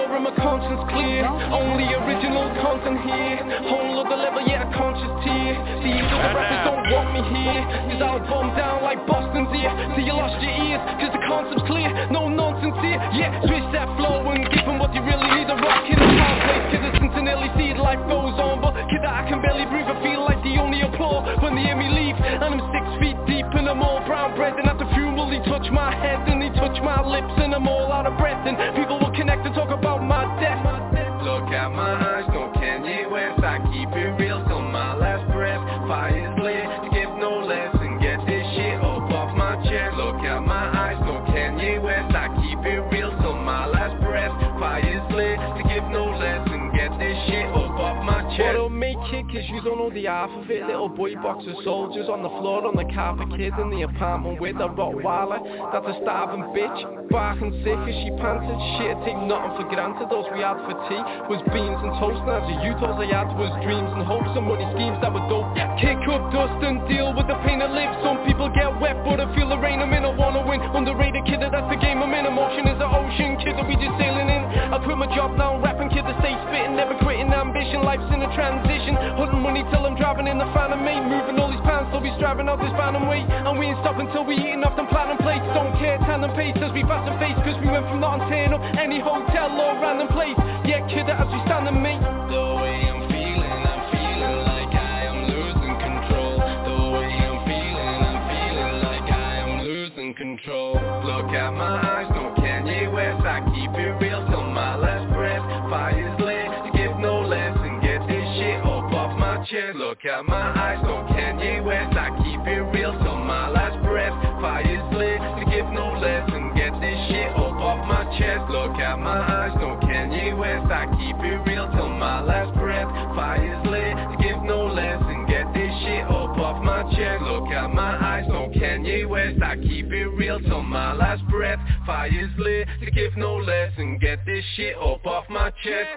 and my conscience clear. Only original content here. Whole other level, yeah, a conscious tear. See, the rappers don't want me here. Cause I'll bomb down like Boston's ear. See, you lost your ears, cause the concept's clear. No nonsense here, yeah, switch that flow and give them what you really need. A rock in the hard place, cause it's Cincinnati seed, life goes on. But kid, I can barely breathe, I feel like the only applaud when they hear me leave. And I'm 6 feet deep and I'm all brown bread. And at the funeral he touched my head and he touched my lips and I'm all out of breath. And people will connect and talk about my death. Look at my eyes, no Kanye West. I keep it real till my last breath. Fire's lit, to give no less and get this shit up off my chest. Look at my eyes, no Kanye West. I keep it real till my last breath. Fire's lit, to give no less and get this shit up off my chest. But I'll make it cause you don't know the half of it. Little boy box of soldiers on the floor on the carpet. Kid in the apartment with a Rottweiler. That's a starving bitch, barking sick as she panted. Shit, take nothing for granted. Those we had for tea was beans and toast. And as a youth all I had was dreams and hopes and money schemes that were dope. Kick up dust and deal with the pain that lives. Some people get wet but I feel the rain I'm in. I wanna win, underrated kid, that's the game I'm in. Emotion is an ocean, kid, that we just sailing in. I quit my job now, rapping kid, to stay spitting. Never quitting ambition, life's in a transition. Hunting money till I'm driving in the Phantom mate. Moving all these pounds till we striving out this Phantom weight. And we ain't stopping till we eating off them platinum plates. Don't care, tandem pace as we fast and face. Cause we went from not staying up any hotel or random place. Yeah kid, as we stand and mate. The way I'm feeling like I am losing control. The way I'm feeling like I am losing control. Look at my eyes, no Kanye West. I keep it real till my last breath. Fire's lit, to give no less and get this shit up off my chest. Look at my eyes, no Kanye West. I keep it real till my last breath. Fire's lit, to give no less and get this shit up off my chest. Look at my eyes, no Kanye West. I keep it real till my last breath. Fire's lit, to give no less and get this shit up off my chest. Look at my eyes, no Kanye West. I keep it real till my last breath. Fire's lit, to give no less and get this shit up off my chest.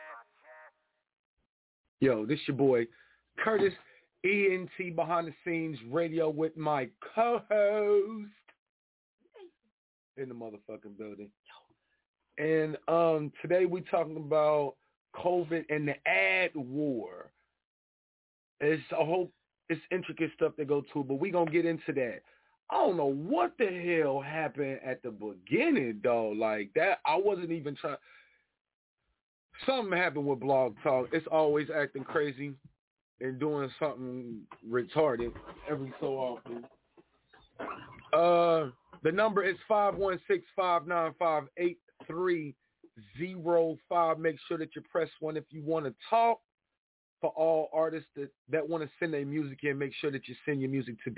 Yo, this your boy Curtis, ENT Behind the Scenes Radio with my co-host in the motherfucking building. And today we talking about COVID and the ad war. It's intricate stuff to go to, but we gonna get into that. I don't know what the hell happened at the beginning though. Like that, I wasn't even trying. Something happened with Blog Talk. It's always acting crazy and doing something retarded every so often. The number is 516-595-8305. Make sure that you press 1 if you want to talk. For all artists that want to send their music in, make sure that you send your music to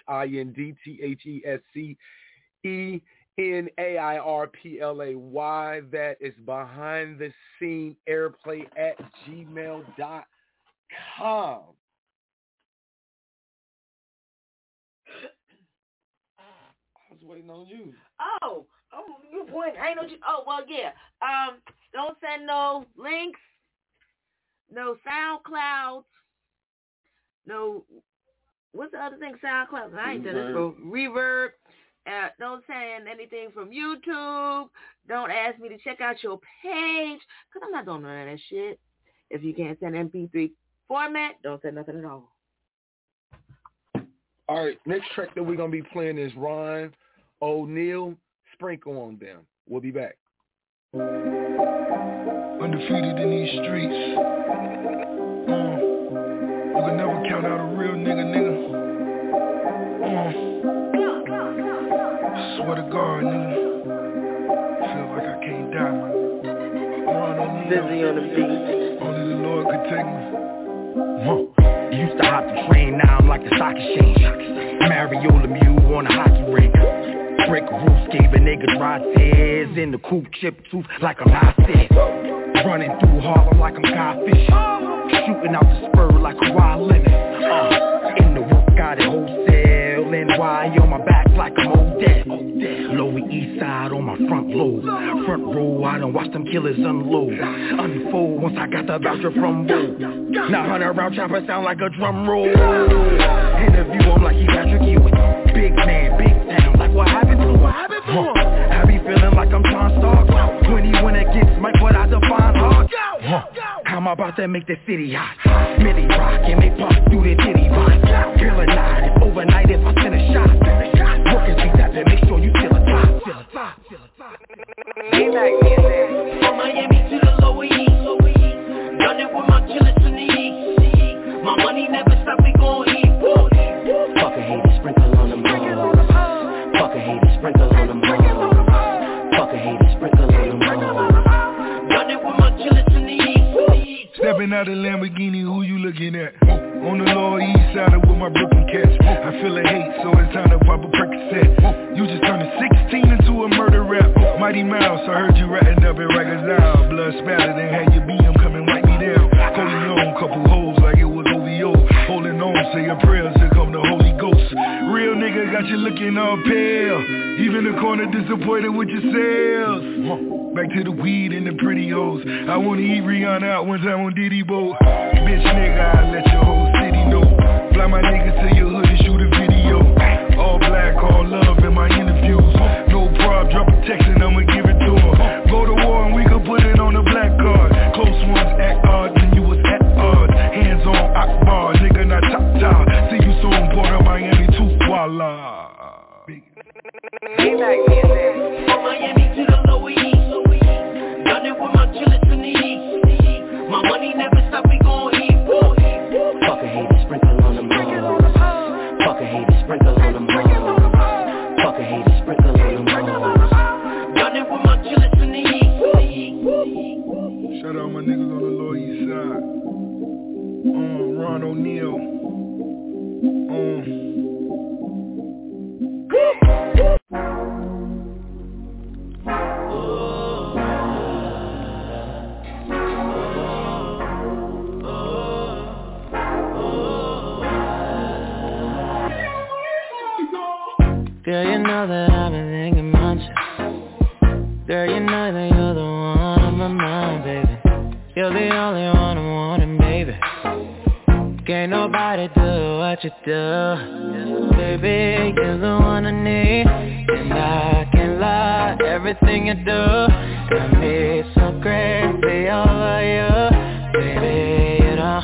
BHINDTHESCENAIRPLAY. That is behind the scene airplay at gmail.com. I was waiting on you. Oh, you point. I know you. Oh, well, yeah. Don't send no links, no SoundCloud, no. What's the other thing? SoundCloud. I ain't done this for Reverb. Don't send anything from YouTube. Don't ask me to check out your page, because I'm not doing none of that shit. If you can't send MP3 format, don't send nothing at all. All right, next track that we're going to be playing is Ron O'Neal, Sprinkle on Them. We'll be back. Undefeated in these streets. You can never count out a real nigga. Swear to God, nigga. Feel like I can't die, man. Ron O'Neal. Busy on the beat. Only the Lord could take me. Used to hop the train, now I'm like the stock exchange. Mario Lemieux on a hockey rink. Brick roofs gave a nigga dry tears. In the coop, chip tooth like I'm not sick. Running through Harlem like I'm Guy Fisher. Shooting out the spur like Kawhi Leonard. In the work, got it wholesale. NY on my back like I'm Odell. Lower East Side on my front lobe. Front row, I done watch them killers unload. Unfold once I got the voucher from Bo. Now 100 round chopper sound like a drum roll. Interview him like he Patrick Ewing. Big man, big town, like what happened to him? I be feeling like I'm John Stark. 20 when it gets Mike, but I define hard. I'm about to make the city hot. Smitty rock and make pop through the titty box. Feel a night, it's overnight if I send a shot. Working things that make sure you feel a top. From Miami to the Lower East, done it with my killers in the East. My money never stop, we gon' eat. Fuck a hater, sprinkle on them balls. Fuck a hater, sprinkle on them balls. Fuck a hater, sprinkle on them balls. Done it with my killers in the East. Stepping out of Lamborghini, who you looking at? On the Lower East Side with my Brooklyn cats. I feel a hate, so it's time to pop a Percocet. You just turned 16 into a murder rap. Mighty Mouse, I heard you ratting up at Rikers Isle. Blood spattered and had your BM come and wipe me down. Corleone, couple hoes like it was OVO. Holding on, say your prayers, here come the Holy Ghost. Real nigga got you looking all pale. Even the corner disappointed with your sales. Back to the weed and the pretty hoes. I wanna eat Rihanna out one time on Diddy boat. Bitch nigga, I let your whole city know. Fly my niggas to your hood and shoot a video. All black, all love in my interviews. No prob, drop a text and I'ma give it to him. Go to war and we could put it on the black card. Close ones act odd when you was at odds. Hands on Akbar, nigga not top. See you soon, Port of Miami too, voila. From Miami to the Lower East, done it with my killers in the East. My money never stop, we gon' eat. Fuck a hater, sprinkle on them balls. Fuck a hater, sprinkle on them balls. Fuck a hater, sprinkle on them balls. Done it with my killers in the East. Shout out my niggas on the Lower East Side. Ron O'Neal. Girl, you know that I've been thinking about you. Girl, you know that you're the one on my mind, baby. You're the only one I'm wanting, baby. Can't nobody do what you do. Baby, you're the one I need. And I can't lie, everything you do got me so crazy over you. Baby, you don't.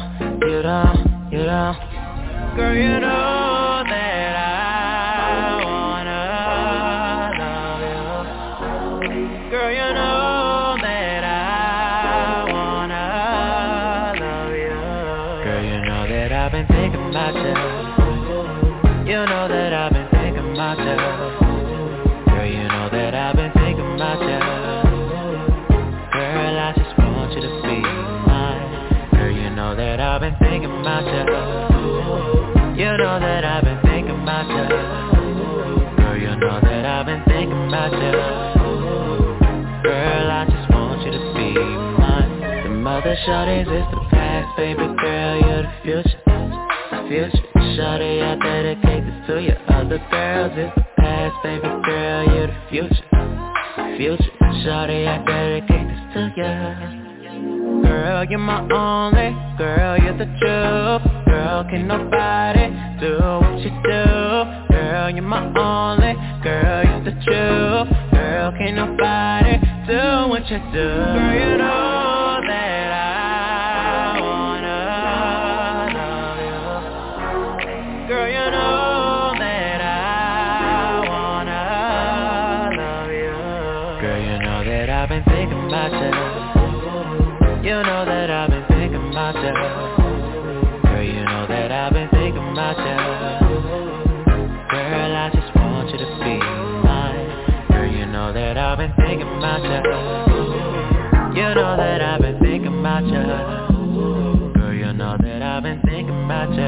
Girl, you know that I wanna love you. Girl, you know that I wanna love you. Girl, you know that I've been thinking about you. You know that I've been thinking about you. Girl, you know that I've been thinking about you. Girl, I just want you to be mine. Girl, you know that I've been thinking about you. You know that I've been thinking about you. Girl, you know that I've been thinking about you. Girl, I just want you to be mine. The mother shorties is the past, baby girl, you're the future. The future, shorty, I dedicate this to you. Other girls is the past, baby girl, you're the future. The future, shorty, I dedicate this to you. Girl, you're my only, girl, you're the truth. Girl, can nobody do what you do. Girl, you're my only, girl, you're the truth. Girl, can nobody do what you do. Girl, you know that I wanna love you. Girl, you know that I wanna love you. Girl, you know that I've been thinking about you. You know that I've been thinking about you. Girl, you know that I've been thinking about you. Girl, I just want you to be mine. Girl, you know that I've been thinking about you. You know that I've been thinking about you. Girl, you know that I've been thinking about you.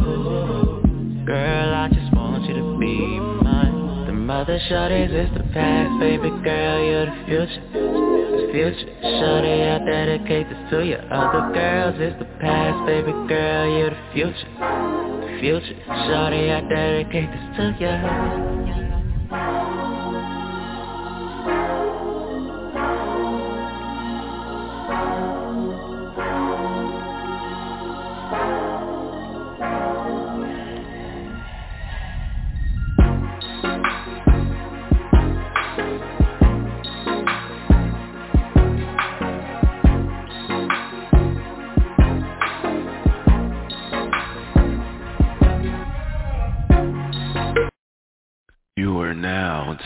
Girl, I just want you to be mine. The mother shorties is the past, baby girl, you're the future. Future, shorty, I dedicate this to you. Other girls is the past, baby girl, you're the future. The future, shorty, I dedicate this to you.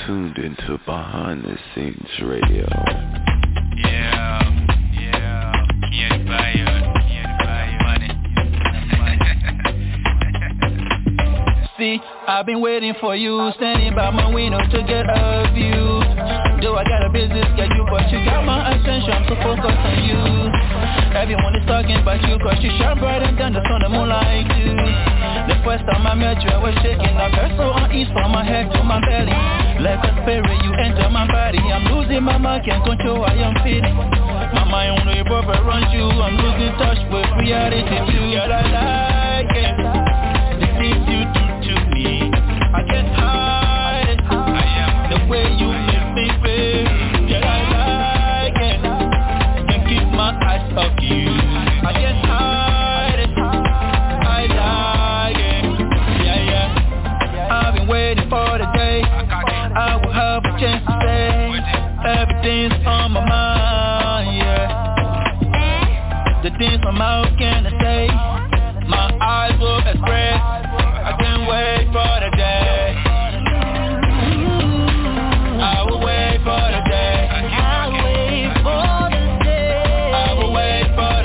tuned into Behind the Scenes Radio. See, I've been waiting for you, standing by my window to get a view. Though I got a business schedule, but you got my attention, so focus on you. Everyone is talking about you, cause you shine brighter than the sun and moonlight do. The first time I met you, I was shaking. I felt so unease from my head to my belly. Like a spirit, you enter my body. I'm losing my mind, can't control how I'm feeling. My mind only brother runs you. I'm losing touch with reality too. Girl, I like it. The things you do to me, I can't hide it. The way you make me feel, girl, I like it. Can't keep my eyes off you. I can't hide it. I like it. Yeah. I've been waiting for the day I will have a chance to say everything's on my mind. Yeah. The things my mouth can't say, my eyes will express. I can't wait for the day. I will wait for the day. I will wait for the day. I will wait for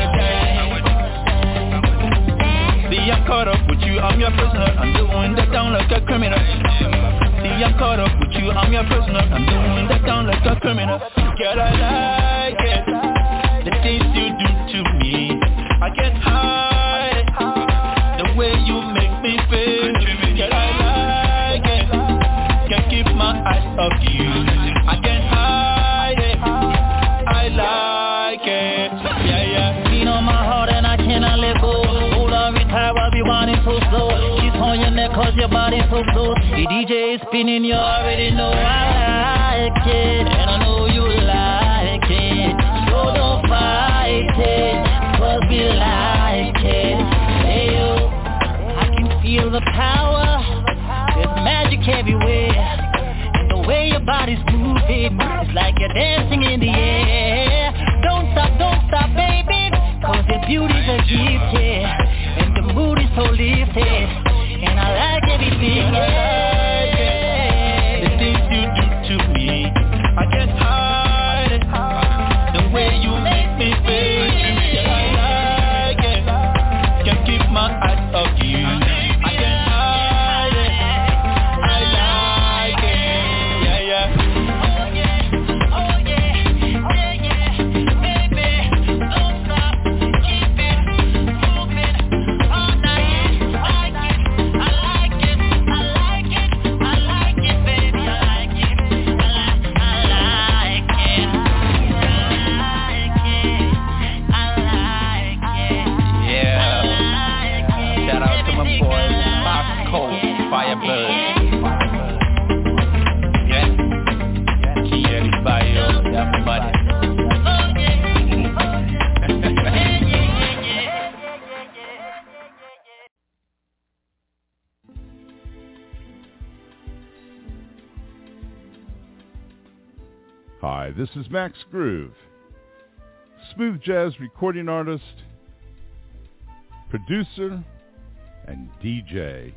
the day. See, I'm caught up with you, I'm your prisoner. I'm doing that down like a criminal. See, I'm caught up with you, I'm your prisoner. I'm doing that down like a criminal. Girl, I like it. The things you do to me, I can't hide it. The way you make me feel, girl, I like it. Can't keep my eyes off you. I can't hide it. I like it. Yeah. Beat on my heart and I cannot let go. Hold on, retire, I'll be wanting so slow. Kiss on your neck cause your body's so close. The DJ is spinning, you already know I like it. And I know you like it. So don't fight it, cause we like it. Hey yo, I can feel the power. There's magic everywhere. And the way your body's moving, it's like you're dancing in the air. Don't stop, baby, cause your beauty's a gift, yeah. And the mood is so lifted, and I like everything, yeah. The things you do to me, I can't hide it. The way you make me feel, yeah, I like it. Can't keep my eyes off you. I can't hide it. I like it. Yeah. Oh yeah, baby, don't stop, keep it moving all night. I like it, baby, I like it. Yeah. Shout out to my boy, Fox Cold, Firebird. Yeah. Kieri Bayo, everybody. Hi, this is Max Groove, smooth jazz recording artist, producer, and DJ.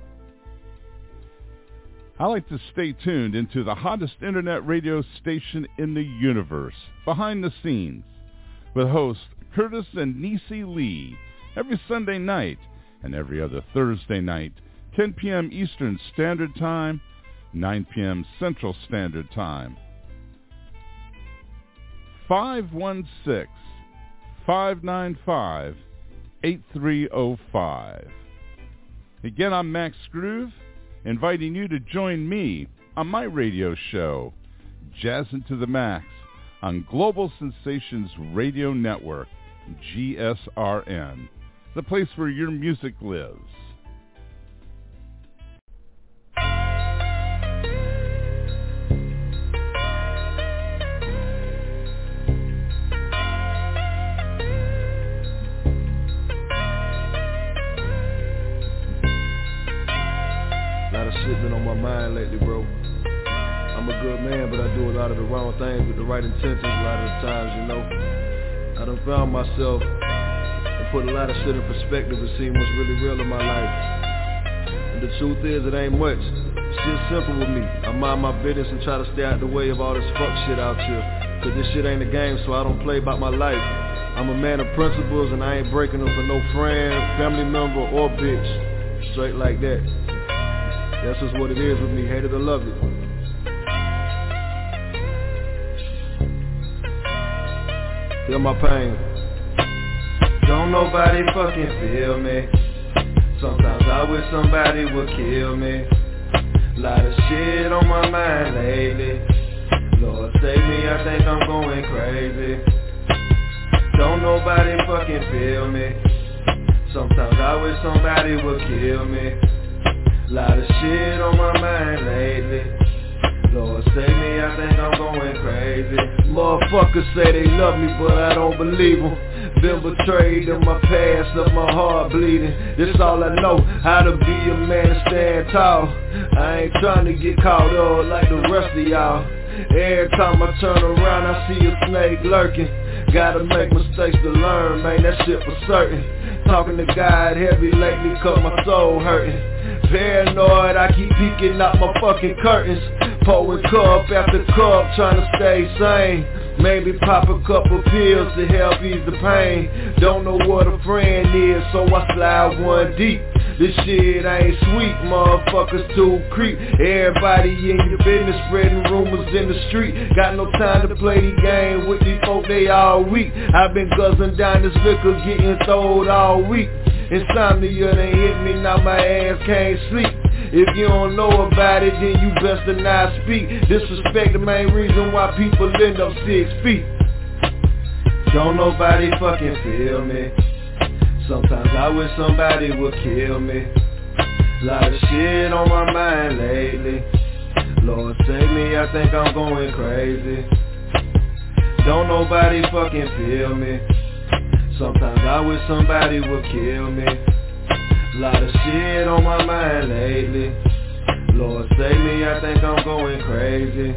I like to stay tuned into the hottest internet radio station in the universe, Behind the Scenes, with hosts Curtis and Nisi Lee, every Sunday night and every other Thursday night, 10 p.m. Eastern Standard Time, 9 p.m. Central Standard Time. 516-595-8305. Again, I'm Max Groove, inviting you to join me on my radio show, Jazzin' to the Max, on Global Sensations Radio Network, GSRN, the place where your music lives. Shit been on my mind lately, bro. I'm a good man, but I do a lot of the wrong things with the right intentions a lot of the times, you know. I done found myself and put a lot of shit in perspective and seen what's really real in my life. And the truth is, it ain't much. Shit simple with me. I mind my business and try to stay out the way of all this fuck shit out here. Cause this shit ain't a game, so I don't play about my life. I'm a man of principles and I ain't breaking them for no friend, family member, or bitch. Straight like that. That's just what it is with me, hate it or love it. Feel my pain. Don't nobody fucking feel me. Sometimes I wish somebody would kill me. Lot of shit on my mind lately. Lord save me, I think I'm going crazy. Don't nobody fucking feel me. Sometimes I wish somebody would kill me. Lot of shit on my mind lately. Lord save me, I think I'm going crazy. Motherfuckers say they love me, but I don't believe them. Been betrayed in my past, left my heart bleeding. This all I know, how to be a man and stand tall. I ain't trying to get caught up like the rest of y'all. Every time I turn around, I see a snake lurking. Gotta make mistakes to learn, man, that shit for certain. Talking to God heavy lately, cause my soul hurting. Paranoid, I keep peeking out my fucking curtains. Pouring cup after cup, trying to stay sane. Maybe pop a couple pills to help ease the pain. Don't know what a friend is, so I slide one deep. This shit ain't sweet, motherfuckers too creep. Everybody in your business spreading rumors in the street. Got no time to play the game with these folk, they all weak. I've been guzzling down this liquor, getting throwed all week. Insomnia done hit me, now my ass can't sleep. If you don't know about it, then you best to not speak. Disrespect the main reason why people end up 6 feet. Don't nobody fucking feel me. Sometimes I wish somebody would kill me. Lot of shit on my mind lately. Lord save me, I think I'm going crazy. Don't nobody fucking feel me. Sometimes I wish somebody would kill me. Lot of shit on my mind lately. Lord save me, I think I'm going crazy.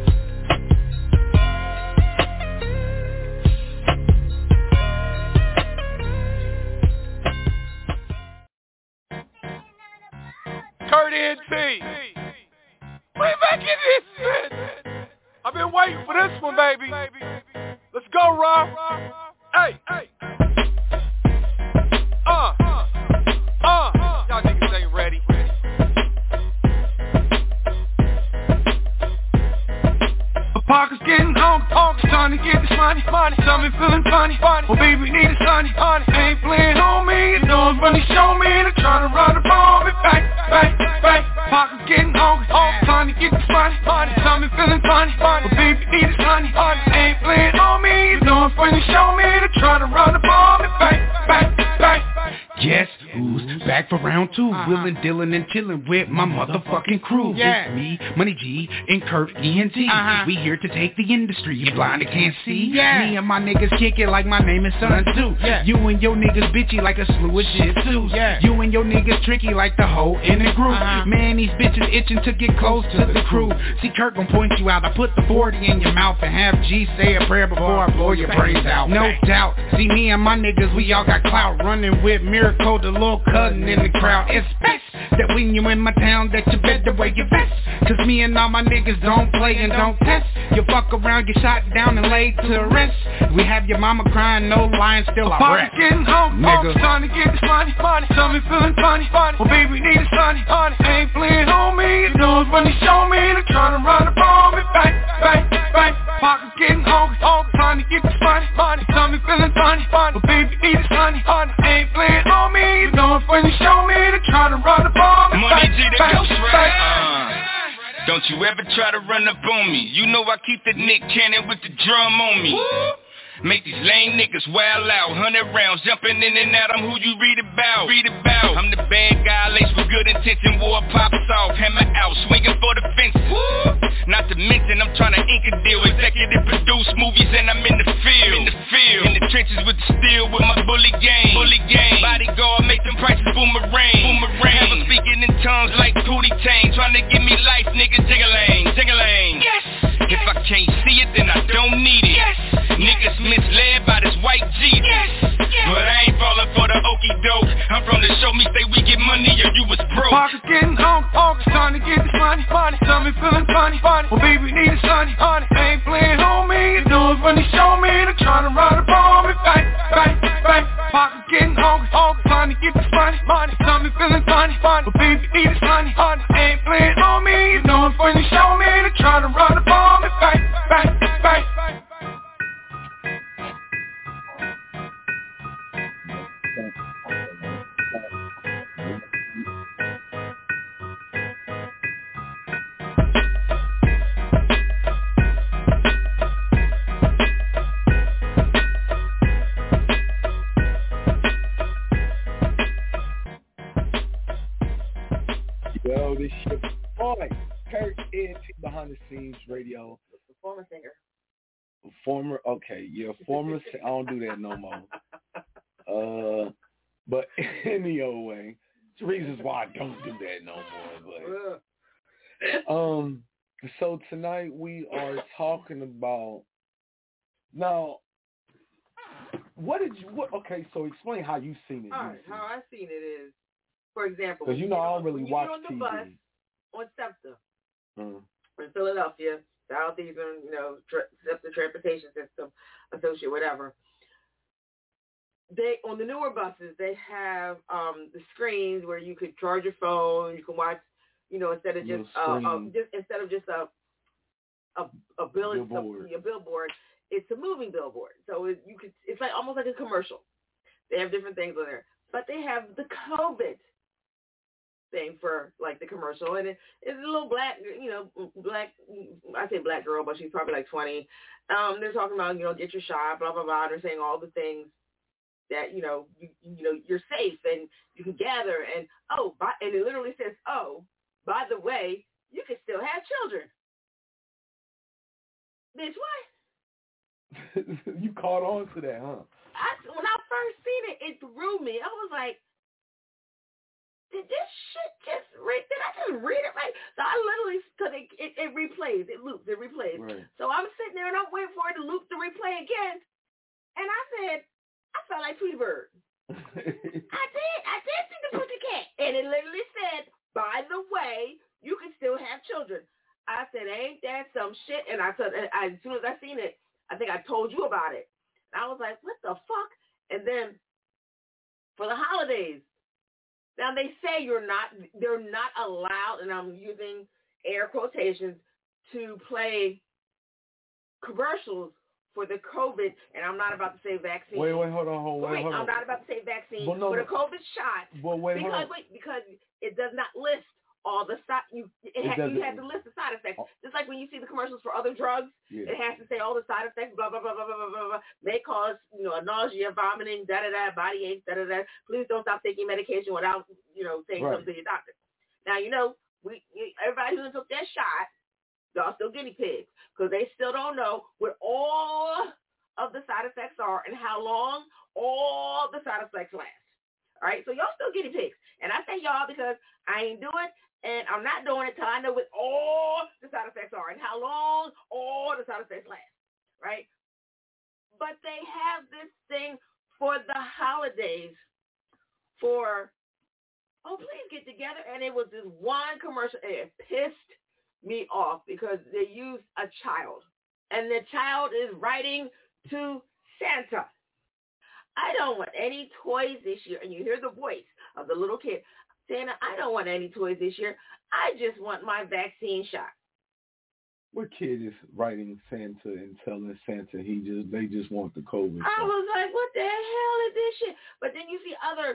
Kurt NT. We making this shit. I've been waiting for this one, baby. Let's go, Rob. Hey. Y'all niggas ain't ready. My pocket's getting hungry, trying to get this money. Tell me feeling funny. Oh baby, need a sunny. Ain't playing on me, you know it's funny. Show me, they're trying to run the ball. Bang. Pocket's getting hungry, trying to get this money. Tell me feeling funny. Oh baby, need a sunny. Ain't playing on me, you know it's funny. Show me, they're trying to run the ball. Bang. Yes, who's back for round 2? Willin', dealin', and chillin' with my motherfucking crew. It's me, Money G, and Kurt ENT. We here to take the industry. You blind and can't see. Me and my niggas kick it like my name is Sun Tzu. You and your niggas bitchy like a slew of shit too. You and your niggas tricky like the hoe in the group. Man, these bitches itching to get close to the crew. See, Kurt gon' point you out. I put the 40 in your mouth and have G say a prayer before I blow your brains out. No doubt. See, me and my niggas, we all got clout. Running with Miracle, the little cousin in the crowd. It's best that when you in my town that you better wear your vest. Cause me and all my niggas don't play and don't test. You fuck around, get shot down and laid to rest. We have your mama crying, no lying, still I rest. Getting home, nigga. Trying to get this money. Tell me feeling funny. Oh baby, need a sunny. Ain't playing on me, you know it's funny. Show me, they're trying to run the ball. Bang. Pockets getting hungry, trying to get this money. Tell me feeling funny. Oh baby, need a sunny. Ain't playing on me, you know it's funny. Show me, they're trying to run the ball. Money G the Ghost Rider. Don't you ever try to run up on me. You know I keep the Nick Cannon with the drum on me. Make these lame niggas wild out. 100 rounds jumping in and out. I'm who you read about. I'm the bad guy laced with good intention. War pops off, hammer out, swinging for the fences. Not to mention I'm trying to ink a deal. Executive produce movies and I'm in the field. In the trenches with the steel with my bully gang. Bodyguard make them prices boomerang. Never speaking in tongues like Pootie Tang. Trying to give me life, nigga, jiggalang. Yes. If I can't see it, then I don't need it. Niggas misled by this white Jesus. But I ain't ain't falling for the okie doke. I'm from the show me say we get money or you was broke. Pockets getting hungry, trying to get this money. Tell me feeling funny. Well, baby, need a sunny. Ain't playing on me, you know it when they show me. They're trying to run up on me, bang, bang, bang. Pockets getting hungry, trying to get this money. Tell me feeling funny. Well, baby, need a sunny. Ain't playing on me, you know it when they show me. They're trying to run up on me, bang, bang, bang. Yo, this shit boy. Kurt ENT Behind the Scenes Radio. Former singer. Former I don't do that no more. But any old way. There's reasons why I don't do that no more. But so tonight we are talking about now. Okay, so explain how you seen it. All right, how I seen it is, for example, because I don't really watch on the TV. bus on SEPTA in Philadelphia, Southeastern, SEPTA Transportation System Associate, whatever. They on the newer buses they have the screens where you could charge your phone, you can watch, instead of just a billboard, it's a moving billboard. So it's like almost like a commercial. They have different things on there, but they have the COVID thing for like the commercial, and it's a little black, I say black girl, but she's probably like 20. They're talking about, get your shot, blah blah blah. They're saying all the things that you're safe and you can gather, and and it literally says, by the way, you can still have children. Bitch, what? You caught on to that, huh? When I first seen it, it threw me. I was like, did this shit just read? Did I just read it right? So I literally, because it replays, it loops, it replays. Right. So I'm sitting there and I'm waiting for it to loop the replay again. And I said, I felt like Tweety Bird. I did see the pussycat. And it literally said, by the way, you can still have children. I said, ain't that some shit? And as soon as I seen it, I think I told you about it. And I was like, what the fuck? And then for the holidays, now they say they're not allowed, and I'm using air quotations, to play commercials for the COVID, and I'm not about to say vaccine. Wait, hold on. I'm not about to say vaccine for the COVID shot. Because it does not list all the side. You have to list the side effects. Just like when you see the commercials for other drugs, it has to say all the side effects. Blah blah blah blah blah blah blah. May cause nausea, vomiting, body aches, Please don't stop taking medication without saying something to your doctor. Now everybody who took that shot, y'all still guinea pigs because they still don't know what all of the side effects are and how long all the side effects last. All right, so y'all still guinea pigs, and I say y'all because I ain't doing it. And I'm not doing it till I know what all the side effects are and how long all the side effects last, right? But they have this thing for the holidays please get together. And it was this one commercial, and it pissed me off because they used a child. And the child is writing to Santa. I don't want any toys this year. And you hear the voice of the little kid. Santa, I don't want any toys this year. I just want my vaccine shot. What kid is writing Santa and telling Santa they just want the COVID shot? I was like, what the hell is this shit? But then you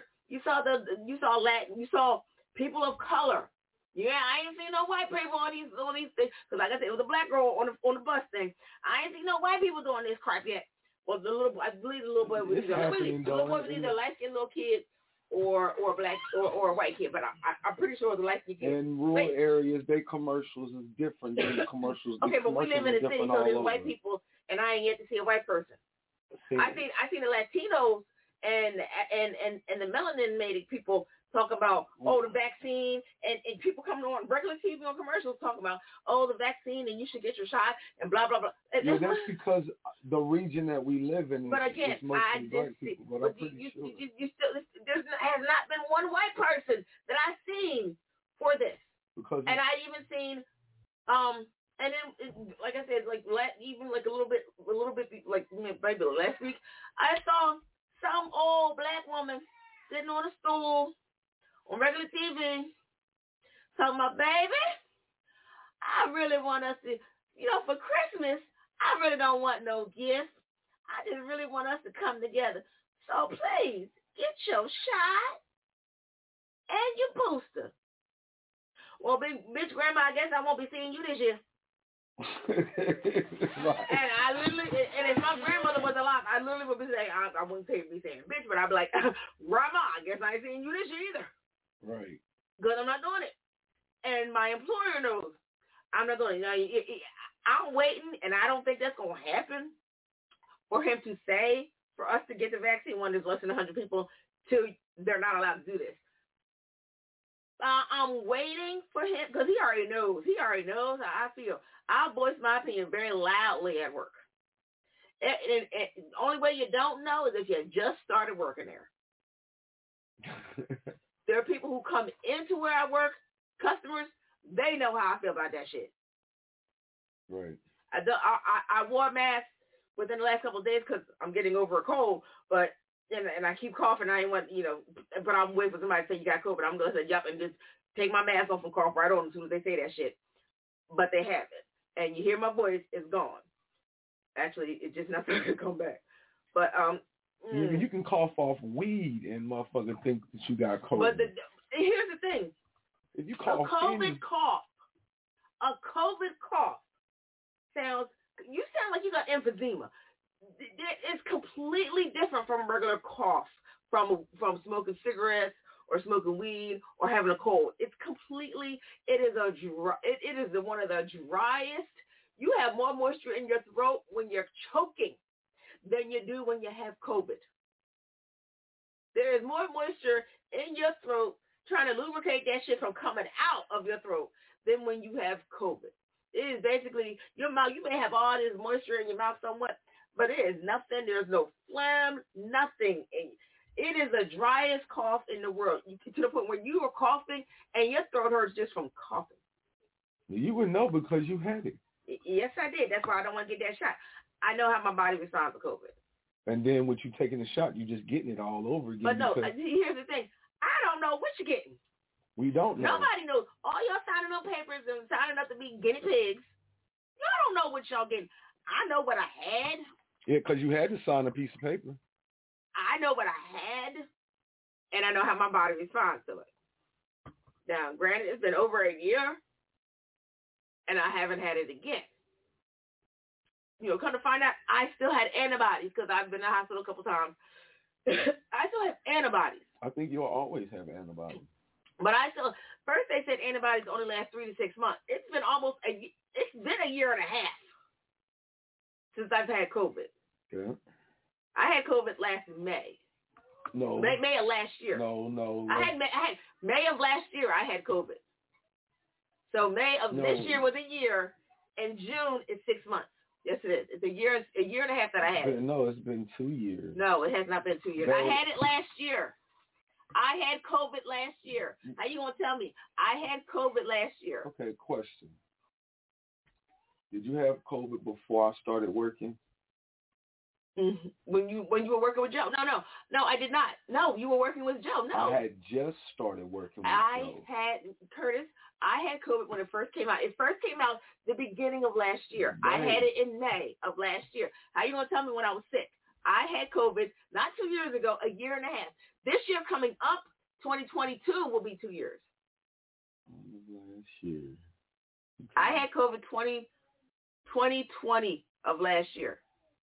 saw people of color. Yeah, I ain't seen no white people on these things. Because like I said, it was a black girl on the bus thing. I ain't seen no white people doing this crap yet. Well, I believe the little boy was either a light-skinned little kid or a black or a white kid, but I'm pretty sure it was a light-skinned kid. In rural areas, their commercials is different than the commercials. Okay, but we live in a city, so there's white people, and I ain't yet to see a white person. I seen the Latinos and the melanin-mated people talk about, the vaccine, and people coming on regular TV on commercials talking about, the vaccine, and you should get your shot, and blah, blah, blah. Yeah, that's because the region that we live in but again, is mostly black people, but I'm pretty sure. There has not been one white person that I've seen for this. And I even seen, and then, like I said, even like a little bit, like maybe last week, I saw some old black woman sitting on a stool on regular TV talking about, baby, I really want us to, for Christmas, I really don't want no gifts. I just really want us to come together. So please, get your shot and your booster. Well, bitch, Grandma, I guess I won't be seeing you this year. Right. And I literally, and if my grandmother was alive, I literally would be saying, I wouldn't be saying bitch, but I'd be like, Grandma, I guess I ain't seeing you this year either. Right. Because I'm not doing it. And my employer knows I'm not doing it. I'm waiting, and I don't think that's going to happen for him to say, for us to get the vaccine when there's less than 100 people, till they're not allowed to do this. I'm waiting for him because he already knows. He already knows how I feel. I'll voice my opinion very loudly at work. And the only way you don't know is if you just started working there. There are people who come into where I work, customers, they know how I feel about that shit. Right. I wore a mask within the last couple of days because I'm getting over a cold, but and I keep coughing. I ain't want, but I'm waiting for somebody to say you got COVID. I'm going to say, yup, and just take my mask off and cough right on as soon as they say that shit. But they haven't. And you hear my voice, it's gone. Actually, it's just not going to come back. But, you can cough off weed and motherfucker think that you got COVID. But here's the thing. If you cough a COVID cough you sound like you got emphysema. It's completely different from a regular cough, from smoking cigarettes or smoking weed or having a cold. It is one of the driest. You have more moisture in your throat when you're choking than you do when you have COVID. There is more moisture in your throat trying to lubricate that shit from coming out of your throat than when you have COVID. It is basically your mouth. You may have all this moisture in your mouth somewhat, but it is nothing. There's no phlegm, nothing. It is the driest cough in the world. To the point where you are coughing and your throat hurts just from coughing. You would know because you had it. Yes, I did. That's why I don't want to get that shot. I know how my body responds to COVID. And then when you taking the shot, you're just getting it all over again. But no, here's the thing. I don't know what you're getting. We don't know. Nobody knows. All y'all signing up papers and signing up to be guinea pigs. Y'all don't know what y'all getting. I know what I had. Yeah, because you had to sign a piece of paper. I know what I had, and I know how my body responds to it. Now, granted, it's been over a year, and I haven't had it again. Come to find out, I still had antibodies because I've been in the hospital a couple times. I still have antibodies. I think you'll always have antibodies. But first they said antibodies only last 3 to 6 months. It's been a year and a half since I've had COVID. Yeah. I had COVID last May. No. May of last year. No. I had May of last year I had COVID. So May of this year was a year, and June is 6 months. Yes, it is. It's a year and a half that I had it. No, it's been 2 years. No, it has not been 2 years. I had it last year. I had COVID last year. How you gonna tell me? I had COVID last year. Okay, question. Did you have COVID before I started working? Mm-hmm. When you were working with Joe? No, I did not. No, you were working with Joe. No, I had just started working with Joe. Curtis. I had COVID when it first came out. It first came out the beginning of last year. Right. I had it in May of last year. How you gonna tell me when I was sick? I had COVID not 2 years ago, a year and a half. This year coming up, 2022 will be 2 years. Last year. Okay. I had COVID 2020 of last year.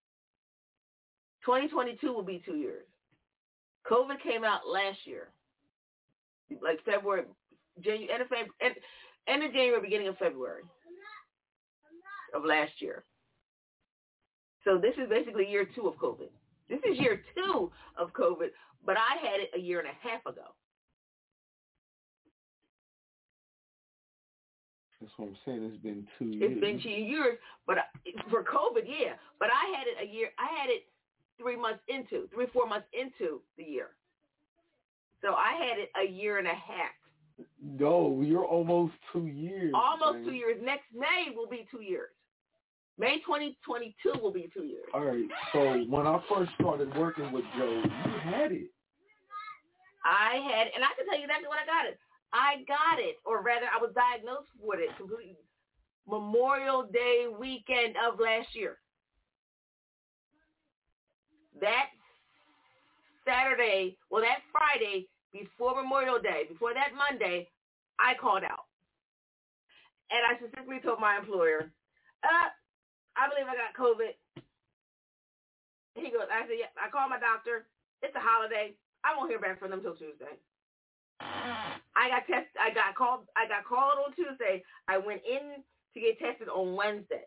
2022 will be 2 years. COVID came out last year, like February, end of January, beginning of February of last year. So this is basically year 2 of COVID. This is year 2 of COVID, but I had it a year and a half ago. That's what I'm saying. It's been 2 years. It's been 2 years, but for COVID, yeah. But I had it a year. I had it 4 months into the year. So I had it a year and a half. No, you're almost 2 years. Almost 2 years. Next May will be 2 years. May 2022 will be 2 years. All right. So when I first started working with Joe, you had it. I had, and I can tell you exactly when I got it. I got it, or rather, I was diagnosed with it completely Memorial Day weekend of last year. That Saturday, well, that Friday before Memorial Day, before that Monday, I called out. And I specifically told my employer, I believe I got COVID. He goes, I said, yeah, I called my doctor. It's a holiday. I won't hear back from them until Tuesday. I got called on Tuesday. I went in to get tested on Wednesday.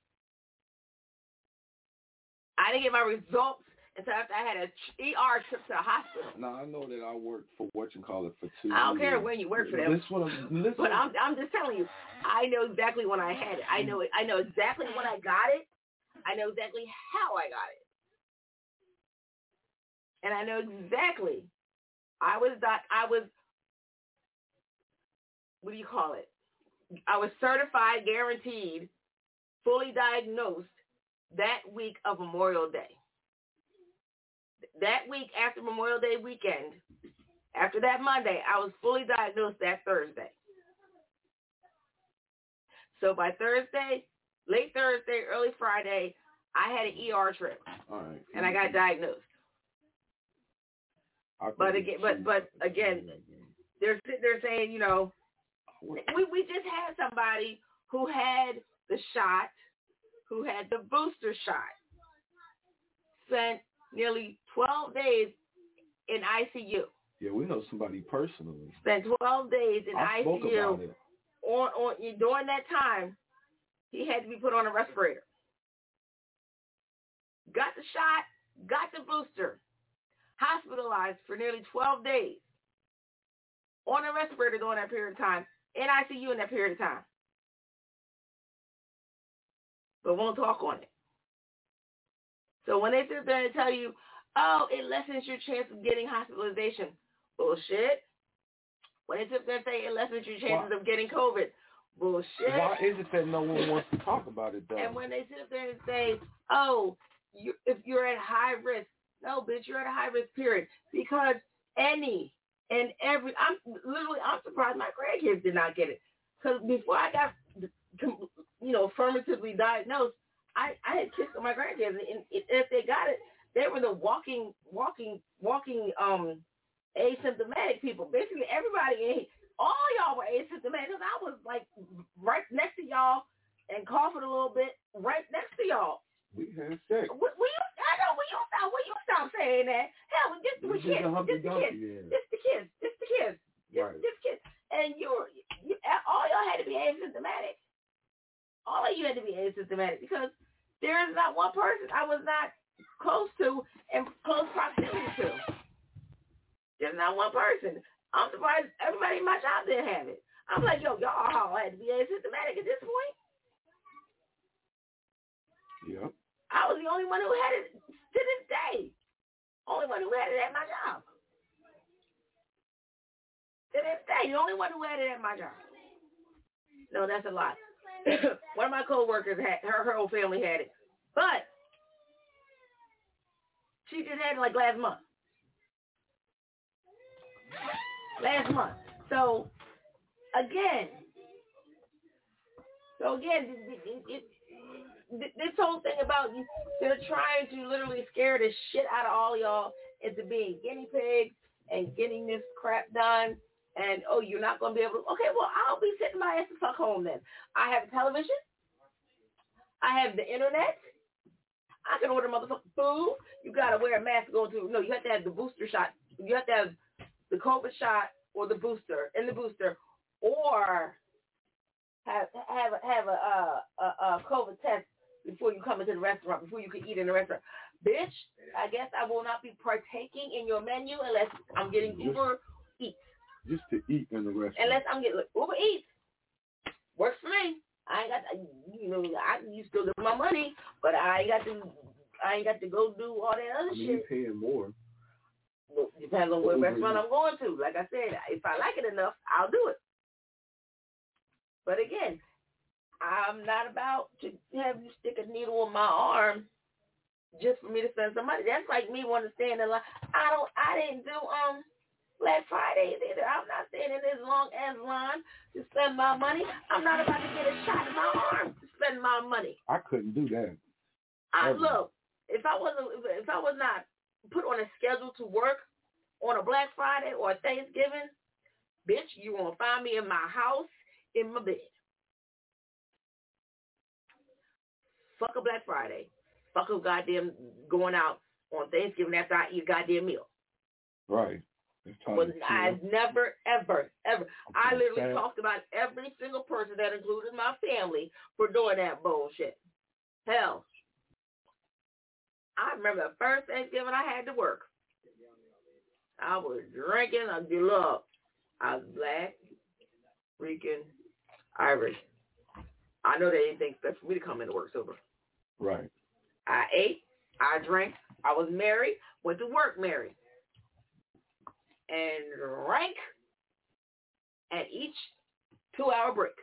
I didn't get my results until after I had a ER trip to the hospital. Now I know that I worked for for 2 years. I don't care when you work for them. But I'm just telling you, I know exactly when I had it. I know exactly when I got it. I know exactly how I got it. And I know exactly. I was what do you call it? I was certified, guaranteed, fully diagnosed that week of Memorial Day. That week after Memorial Day weekend, after that Monday, I was fully diagnosed that Thursday. So by Thursday, late Thursday, early Friday, I had an ER trip. All right. And I got diagnosed. But again, they're saying, you know, we just had somebody who had the shot, who had the booster shot, spent nearly 12 days in ICU. Yeah, we know somebody personally. Spent 12 days in I spoke ICU. about it. During that time, he had to be put on a respirator. Got the shot, got the booster, hospitalized for nearly 12 days on a respirator during that period of time, in ICU in that period of time. But won't talk on it. So when they sit there and tell you, oh, it lessens your chance of getting hospitalization, bullshit. When they sit there and say it lessens your chances of getting COVID, bullshit. Why is it that no one wants to talk about it, though? And when they sit there and say, oh, if you're at high risk, no, bitch, you're at a high risk period. Because I'm surprised my grandkids did not get it. Because before I got, affirmatively diagnosed, I had kissed my grandkids, and if they got it, they were the walking asymptomatic people. Basically, everybody, all y'all were asymptomatic. Because I was like right next to y'all and coughing a little bit, right next to y'all. We had sex. Will you stop saying that? Hell, just the kids. And all y'all had to be asymptomatic. All of you had to be asymptomatic because there is not one person I was not close to and close proximity to. There's not one person. I'm surprised everybody in my job didn't have it. I'm like, yo, y'all all had to be asymptomatic at this point. Yep. I was the only one who had it to this day. Only one who had it at my job. To this day, the only one who had it at my job. No, that's a lie. One of my coworkers had her whole family had it, but she just had it like last month. So again, this whole thing about they're trying to literally scare the shit out of all y'all into being guinea pigs and getting this crap done. And, oh, you're not going to be able to, okay, well, I'll be sitting my ass the fuck home then. I have television. I have the internet. I can order motherfucking food. You got to wear a mask going to, no, you have to have the booster shot. You have to have the COVID shot or the booster, or have a COVID test before you come into the restaurant, before you can eat in the restaurant. Bitch, I guess I will not be partaking in your menu unless I'm getting Uber Eats. Just to eat in the restaurant. Unless I'm getting Uber Eats. Works for me. I ain't got to, you still get my money, but I ain't got to go do all that other shit. You're paying more. Well, depends on what restaurant I'm going to. Like I said, if I like it enough, I'll do it. But again, I'm not about to have you stick a needle in my arm just for me to spend some money. That's like me wanting to stand in line. I didn't do Black Friday either. I'm not standing in this long ass line to spend my money. I'm not about to get a shot in my arm to spend my money. I couldn't do that. Look, if I was not put on a schedule to work on a Black Friday or a Thanksgiving, bitch, you gonna find me in my house in my bed. Fuck a Black Friday. Fuck a goddamn going out on Thanksgiving after I eat a goddamn meal. Right. But I've never, ever. I literally talked about every single person that included my family for doing that bullshit. Hell, I remember the first Thanksgiving I had to work. I was drinking a look. I was black, freaking Irish. I know they didn't think it's best for me to come into work sober. Right. I ate, I drank, I was married, went to work married. And drank at each 2-hour break.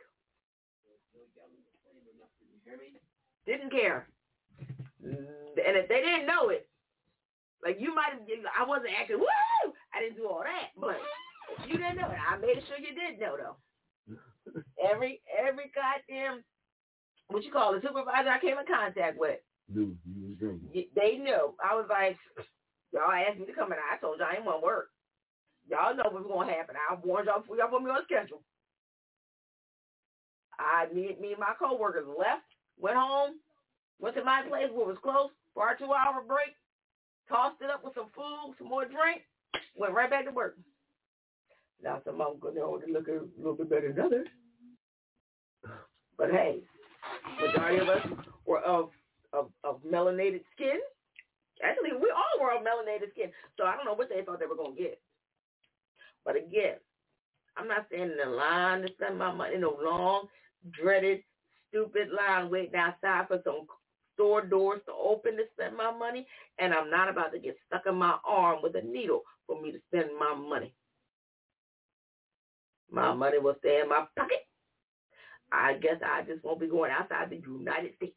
Didn't care. And if they didn't know it, like you might have, I wasn't acting, woo! I didn't do all that, but you didn't know it. I made sure you did know, though. Every goddamn, what you call it, supervisor I came in contact with, they knew. I was like, y'all asked me to come in. I told y'all I didn't want to work. Y'all know what's going to happen. I warned y'all before y'all put me on schedule. Me and my coworkers left, went home, went to my place where it was close for our 2-hour break, tossed it up with some food, some more drink, went right back to work. Now some of them look a little bit better than others. But hey, majority of us were of melanated skin. Actually, we all were of melanated skin. So I don't know what they thought they were going to get. But again, I'm not standing in line to spend my money, no long, dreaded, stupid line waiting outside for some store doors to open to spend my money, and I'm not about to get stuck in my arm with a needle for me to spend my money. My money will stay in my pocket. I guess I just won't be going outside the United States.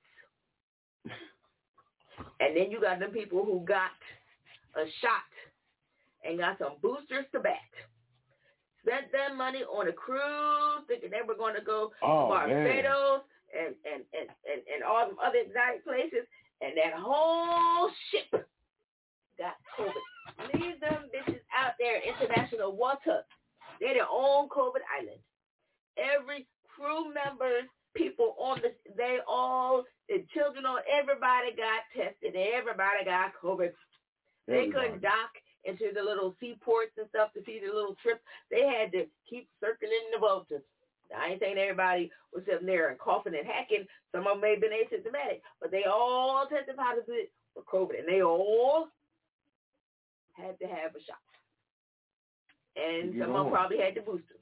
And then you got them people who got a shot and got some boosters to back. Spent their money on a cruise, thinking they were going to go to Barbados and all them other exotic places, and that whole ship got COVID. Leave them bitches out there in international water. They're their own COVID island. Every crew members, people on the, the children on, everybody got tested. Everybody got COVID. They couldn't dock into the little seaports and stuff to see the little trips. They had to keep circling the boats. I ain't saying everybody was sitting there and coughing and hacking. Some of them may have been asymptomatic, but they all tested positive for COVID, and they all had to have a shot. And some of them probably had the booster.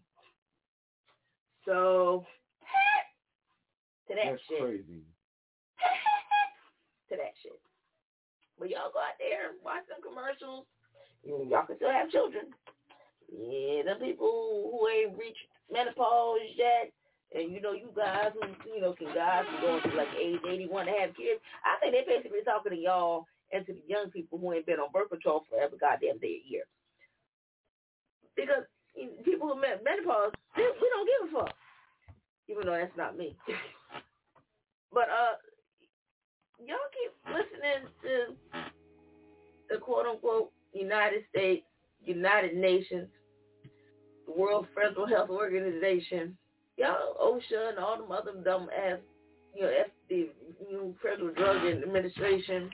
So, to that That's shit. Crazy. To that shit. But y'all go out there and watch some commercials. Y'all can still have children. Yeah, the people who ain't reached menopause yet, and you guys who can go into like age 81 to have kids. I think they basically talking to y'all and to the young people who ain't been on birth control for every goddamn day a year. Because people who menopause, we don't give a fuck. Even though that's not me. But y'all keep listening to the quote unquote United States, United Nations, the World Federal Health Organization, y'all OSHA and all them other dumb ass, the Federal Drug Administration,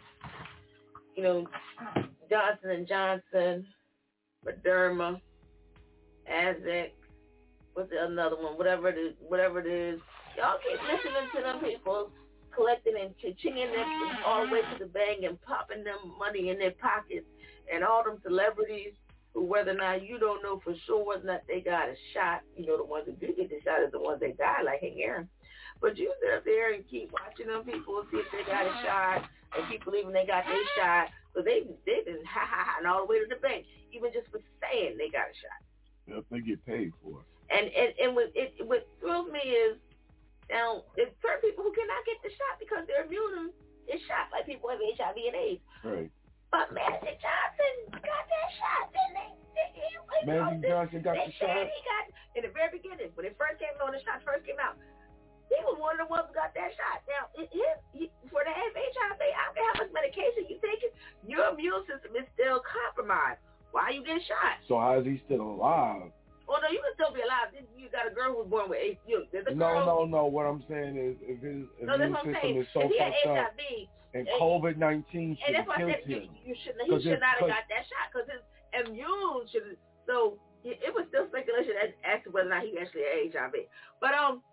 Johnson & Johnson, Moderna, Aztec, what's the another one? Whatever it is. Y'all keep listening to them people collecting and chinging them all the way to the bank and popping them money in their pockets, and all them celebrities whether or not you don't know for sure whether or not they got a shot. You know, the ones who do get the shot is the ones that die, like Hank Aaron. But you sit up there and keep watching them people see if they got a shot and keep believing they got their shot. So they've been ha and all the way to the bank, even just for saying they got a shot. Yep, they get paid for it. And what thrills me is now there's certain people who cannot get the shot because their immune is shot, like people have HIV and AIDS. Right. But Magic Johnson got that shot, didn't they? Magic Johnson got the shot? He got in the very beginning when it first came out, when the shot first came out. He was one of the ones who got that shot. Now, for the HIV, I don't care how much medication you taking, your immune system is still compromised. Why you get shot? So how is he still alive? Oh, no, you can still be alive. You got a girl who was born with HIV. No. What I'm saying is if his immune system is so fucked up and COVID-19 should have killed him. He should not have got that shot because his immune should have. So it was still speculation as to whether or not he actually had HIV. But,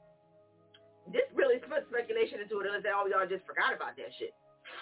this really put speculation into it unless y'all just forgot about that shit.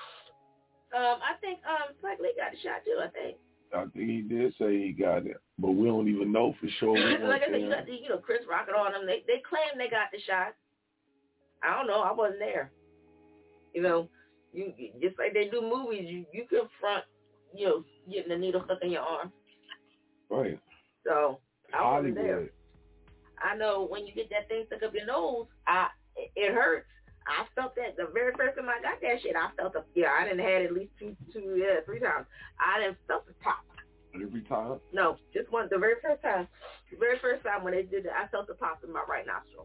I think Spike Lee got a shot too, I think he did say he got it, but we don't even know for sure. Like I said, you got Chris Rock and all them. They claim they got the shot. I don't know. I wasn't there. You know, you just like they do movies. You confront, getting a needle stuck in your arm. Right. So I wasn't Hollywood. there. I know when you get that thing stuck up your nose, it hurts. I felt that the very first time I got that shit. I felt I didn't have it at least 3 times. I didn't felt the pop. Every time? No, just one. The very first time. The very first time when they did it, I felt the pop in my right nostril,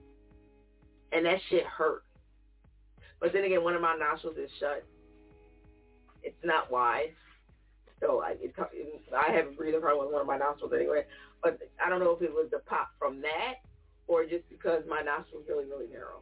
and that shit hurt. But then again, one of my nostrils is shut. It's not wide, so I have a breathing problem with one of my nostrils anyway. But I don't know if it was the pop from that or just because my nostrils really, really narrow.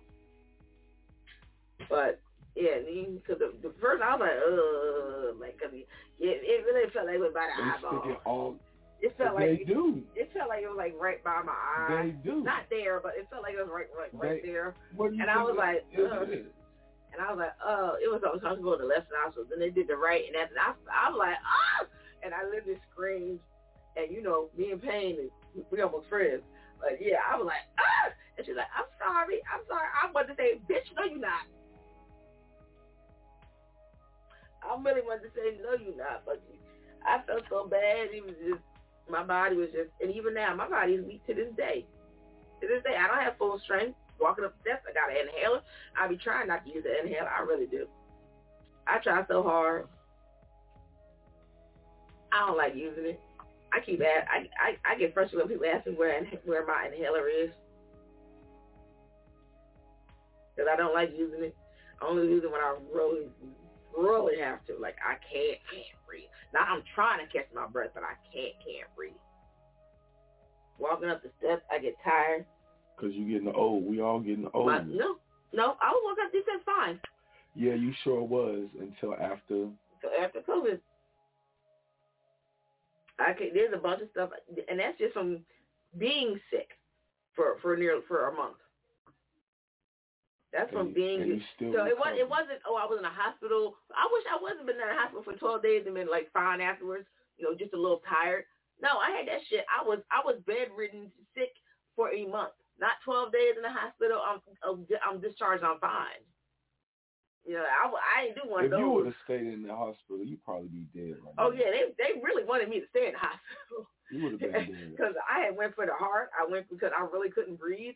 But yeah, because the first I was like, cause it really felt like it was by the eyeball. It felt like they do. It felt like it was like right by my eye. They do. Not there, but it felt like it was right there. And I was like, and I was like, it was something to go to the left nostril. Then they did the right, and I was like, and I literally screamed. And me and Payne, we almost friends. But yeah, I was like, and she's like, I'm sorry. I'm about to say, bitch, no, you not. I really wanted to say, no, you not. But I felt so bad. It was just, my body was just, and even now, my body is weak to this day. To this day, I don't have full strength. Walking up the steps, I got an inhaler. I be trying not to use the inhaler. I really do. I try so hard. I don't like using it. I get frustrated when people ask me where my inhaler is. Because I don't like using it. I only use it when I really, really have to. Like, I can't breathe. Now, I'm trying to catch my breath, but I can't breathe. Walking up the steps, I get tired. Because you're getting old. We all getting old. No, I was walking up these steps fine. Yeah, you sure was until after. So after COVID. There's a bunch of stuff, and that's just from being sick for a month. That's from being. So it wasn't. Oh, I was in a hospital. I wish I wasn't been in a hospital for 12 days and been like fine afterwards. Just a little tired. No, I had that shit. I was bedridden, sick for a month. Not 12 days in the hospital. I'm discharged. I'm fine. I didn't do one of those. If you would have stayed in the hospital, you'd probably be dead right now. Oh, yeah, they really wanted me to stay in the hospital. You would have been dead. Because I had went for the heart. I went because I really couldn't breathe.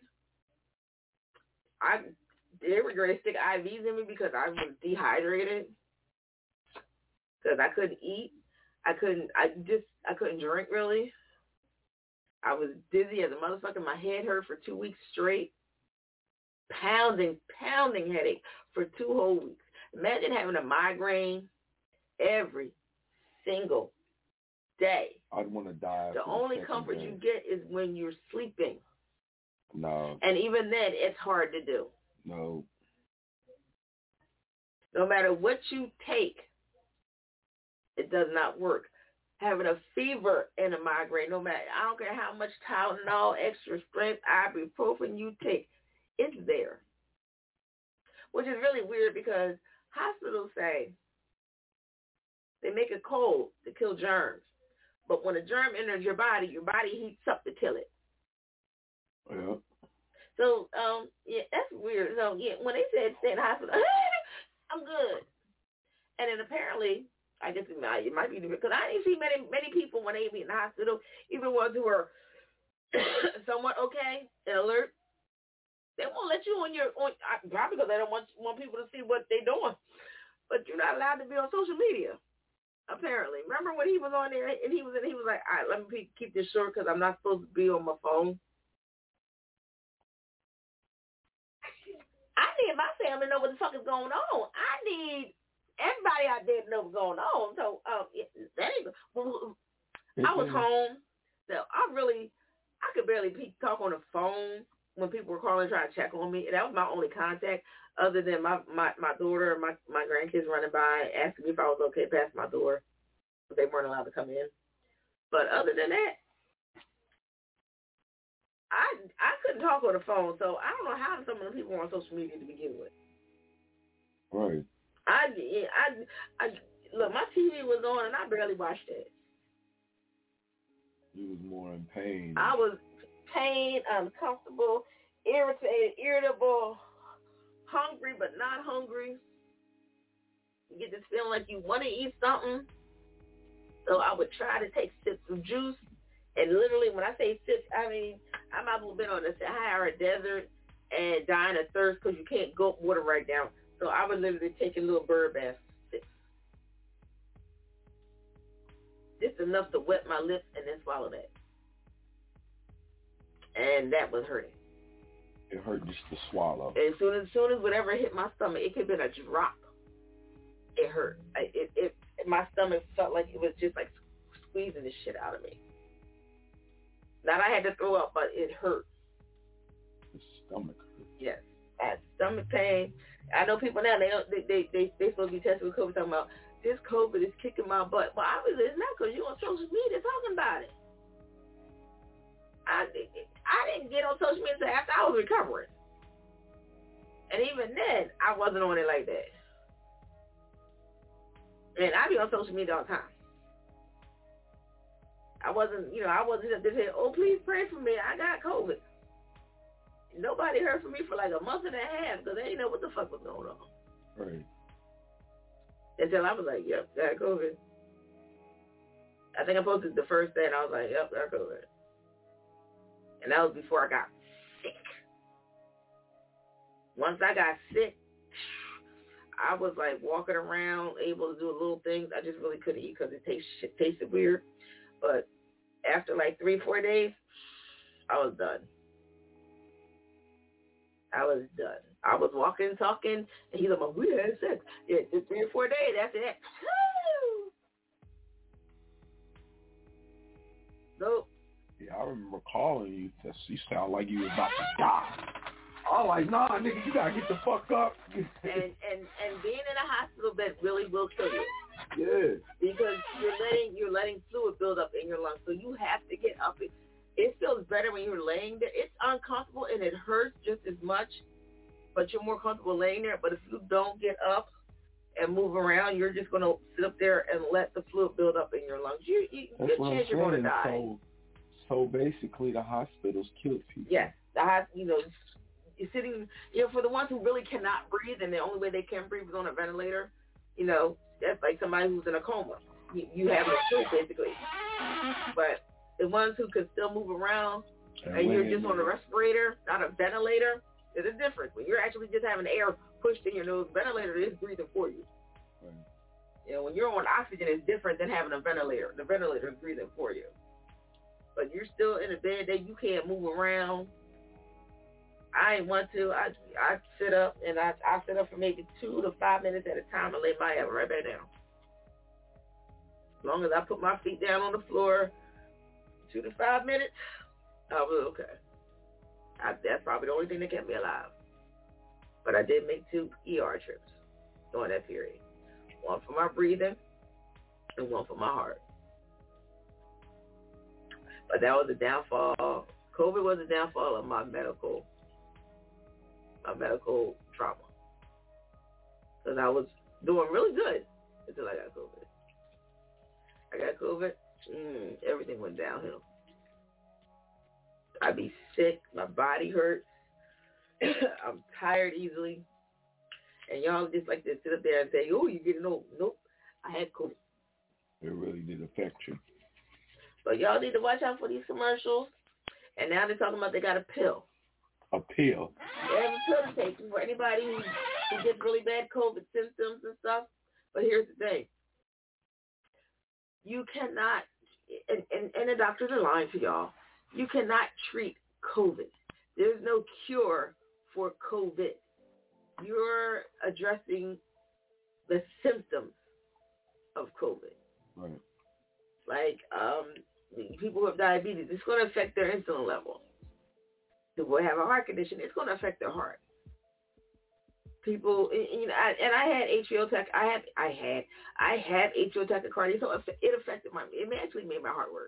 They were going to stick IVs in me because I was dehydrated. Because I couldn't eat. I couldn't drink, really. I was dizzy as a motherfucker. My head hurt for 2 weeks straight. Pounding headache for 2 whole weeks. Imagine having a migraine every single day. I'd want to die. The only comfort you get is when you're sleeping. No. And even then, it's hard to do. No. No matter what you take, it does not work. Having a fever and a migraine, I don't care how much Tylenol, extra strength, ibuprofen you take, it's there. Which is really weird because hospitals say they make it cold to kill germs. But when a germ enters your body heats up to kill it. Yeah. So, yeah, that's weird. So, yeah, when they said stay in the hospital, I'm good. And then apparently, I guess it might be different, because I didn't see many people when they be in the hospital, even ones who were somewhat okay and alert. They won't let you probably because they don't want people to see what they're doing. But you're not allowed to be on social media, apparently. Remember when he was on there and he was like, all right, let me keep this short because I'm not supposed to be on my phone. I need my family to know what the fuck is going on. I need everybody out there to know what's going on. So, I was home. So I could barely talk on the phone when people were calling trying to check on me. And that was my only contact other than my daughter and my grandkids running by asking me if I was okay past my door. But they weren't allowed to come in. But other than that, I couldn't talk on the phone, so I don't know how some of the people were on social media to begin with. Right. I look, my TV was on and I barely watched it. You was more in pain. I was pain, uncomfortable, irritated, irritable, hungry but not hungry. You get this feeling like you want to eat something. So I would try to take sips of juice. And literally, when I say sips, I mean, I might have been on the Sahara Desert and dying of thirst because you can't gulp water right down. So I would literally take a little bird bath sips. Just enough to wet my lips and then swallow that. And that was hurting. It hurt just to swallow. And as soon as whatever hit my stomach, it could have been a drop. It hurt. My stomach felt like it was just like squeezing the shit out of me. Not I had to throw up, but it hurt. The stomach hurt. Yes, I had stomach pain. I know people now they supposed to be tested with COVID, talking about this COVID is kicking my butt. Well, obviously it's not because you're on social media talking about it. I didn't get on social media until after I was recovering, and even then I wasn't on it like that. And I be on social media all the time. I wasn't just saying, oh, please pray for me. I got COVID. Nobody heard from me for like a month and a half because they didn't know what the fuck was going on. Right. Until I was like, yep, got COVID. I think I posted the first day and I was like, yep, got COVID. And that was before I got sick. Once I got sick, I was like walking around, able to do little things. I just really couldn't eat because it tasted weird. But after like 3-4 days, I was done. I was walking, talking, and he's like, we had sex. Yeah, 3 or 4 days after that. Nope. Yeah, I remember calling you because you sound like you was about to die. I was like, nah, nigga, you gotta get the fuck up. and being in a hospital bed really will kill you. Yeah. Because you're letting fluid build up in your lungs, so you have to get up. It feels better when you're laying there. It's uncomfortable and it hurts just as much, but you're more comfortable laying there. But if you don't get up and move around, you're just gonna sit up there and let the fluid build up in your lungs. That's what I'm saying. You're gonna die. So basically, the hospitals killed people. Yes, you're sitting. For the ones who really cannot breathe, and the only way they can breathe is on a ventilator. That's like somebody who's in a coma. You have no choice, basically. But the ones who can still move around, and you're just on a respirator, not a ventilator, there's a difference. When you're actually just having air pushed in your nose, ventilator is breathing for you. Right. When you're on oxygen, it's different than having a ventilator. The ventilator is breathing for you. But you're still in a bed that you can't move around. I ain't want to. I sit up, and I sit up for maybe 2 to 5 minutes at a time and lay my head right back down. As long as I put my feet down on the floor, 2 to 5 minutes, I was okay. That's probably the only thing that kept me alive. But I did make 2 ER trips during that period. 1 for my breathing and 1 for my heart. But that was the downfall. COVID was the downfall of my medical trauma. Because I was doing really good until I got COVID. I got COVID. Everything went downhill. I be sick. My body hurts. I'm tired easily. And y'all just like to sit up there and say, oh, you're getting old. Nope. I had COVID. It really did affect you. But y'all need to watch out for these commercials. And now they're talking about they got a pill. A pill? They have a pill to take for anybody who gets really bad COVID symptoms and stuff. But here's the thing. You cannot, and the doctors are lying to y'all, you cannot treat COVID. There's no cure for COVID. You're addressing the symptoms of COVID. Right. Like people who have diabetes, it's going to affect their insulin level. People who have a heart condition, it's going to affect their heart. People, you know, and I had atrial I had atrial tachycardia, so it affected it actually made my heart worse.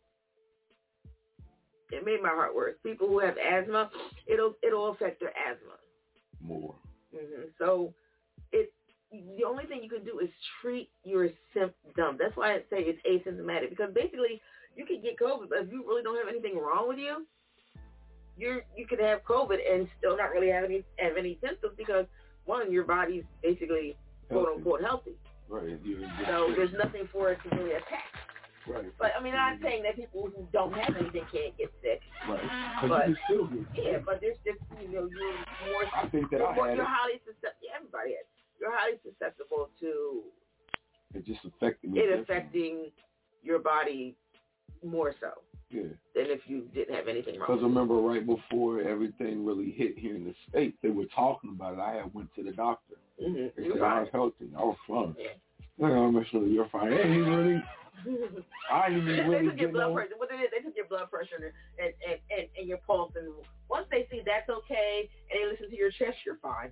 It made my heart worse. People who have asthma, it'll affect their asthma more. So the only thing you can do is treat your symptoms. That's why I say it's asymptomatic, because basically you can get COVID, but if you really don't have anything wrong with you, you could have COVID and still not really have any symptoms, because one, your body's basically quote unquote healthy. Right. So there's nothing for it to really attack. Right. But I mean, I'm not saying that people who don't have anything can't get sick. Right. But you can still get sick. Yeah, but there's just, you know, you're more. I think that you're highly susceptible. Yeah, everybody is. You're highly susceptible to it just affecting your body more so. Yeah. Than if you didn't have anything wrong. Because remember, right before everything really hit here in the States, they were talking about it. I had went to the doctor. They said I was healthy. I was fine. Yeah. I'm sure you're fine. Hey, really. I didn't even really get blood pressure. What they did, they took your blood pressure and your pulse, and once they see that's okay, and they listen to your chest, you're fine.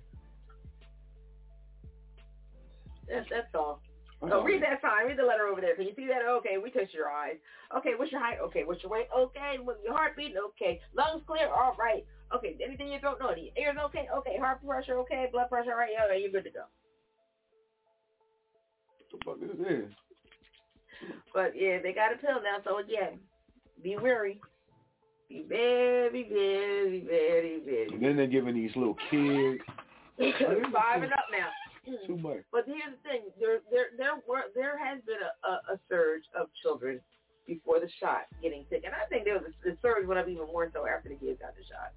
That's all. Oh, read that sign. Read the letter over there. Can you see that? Okay, we touch your eyes. Okay, what's your height? Okay, what's your weight? Okay, what's your heartbeat? Okay, lungs clear? All right. Okay, anything in your throat? No. Ears okay? Okay, heart pressure okay? Blood pressure all right? Yeah, okay, you're good to go. What the fuck is this? But yeah, they got a pill now. So again, be wary. Be very, very, very, very. And then they're giving these little kids 5 and up now. Too much. But here's the thing: there has been a surge of children before the shot getting sick, and I think there was the surge went up even more so after the kids got the shot.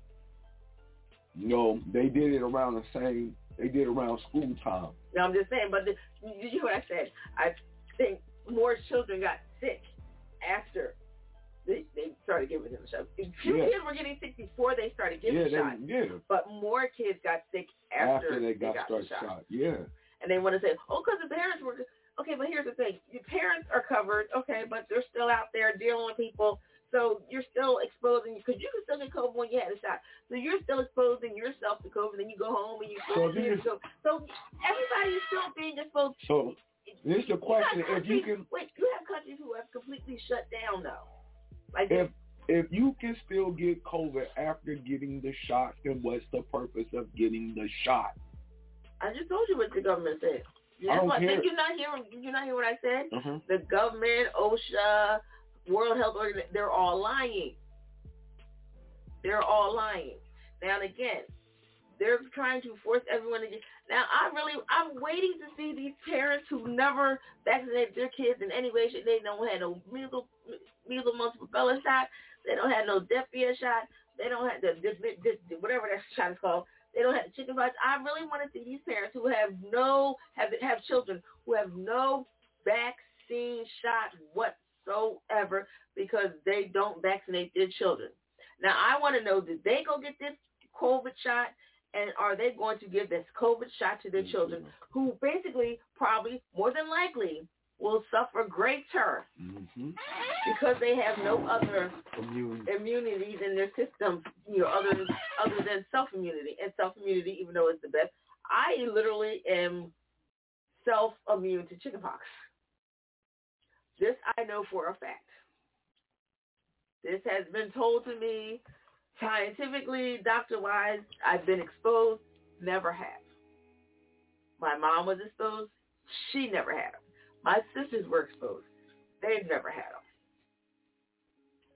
No, they did it around the same. They did it around school time. No, I'm just saying. But you know what I said? I think more children got sick after they started giving them the shot. Few kids were getting sick before they started giving the shot. But more kids got sick after they got the shot. Yeah. And they want to say, oh, because the parents were okay. But here's the thing: your parents are covered, okay, but they're still out there dealing with people. So you're still exposing, because you can still get COVID when you had a shot. So you're still exposing yourself to COVID, then you go home and you go. So everybody is still being exposed. So this is the question: if you can, you have countries who have completely shut down though. Like if you can still get COVID after getting the shot, then what's the purpose of getting the shot? I just told you what the government said. I don't care. Did you not hear what I said? The government, OSHA, World Health Organization, they're all lying. They're all lying. Now and again, they're trying to force everyone to get. Now I'm waiting to see these parents who never vaccinated their kids in any way. They don't have no measles, mumps, rubella shot. They don't have no diphtheria shot. They don't have whatever that shot is called. They don't have the chickenpox. I really want to see these parents who have children who have no vaccine shot whatsoever because they don't vaccinate their children. Now I want to know: did they go get this COVID shot? And are they going to give this COVID shot to their children, who basically, probably, more than likely, will suffer greater because they have no other immunities in their system, other than self-immunity. And self-immunity, even though it's the best, I literally am self-immune to chickenpox. This I know for a fact. This has been told to me scientifically, doctor-wise. I've been exposed, never have. My mom was exposed, she never had them. My sisters were exposed, they've never had them.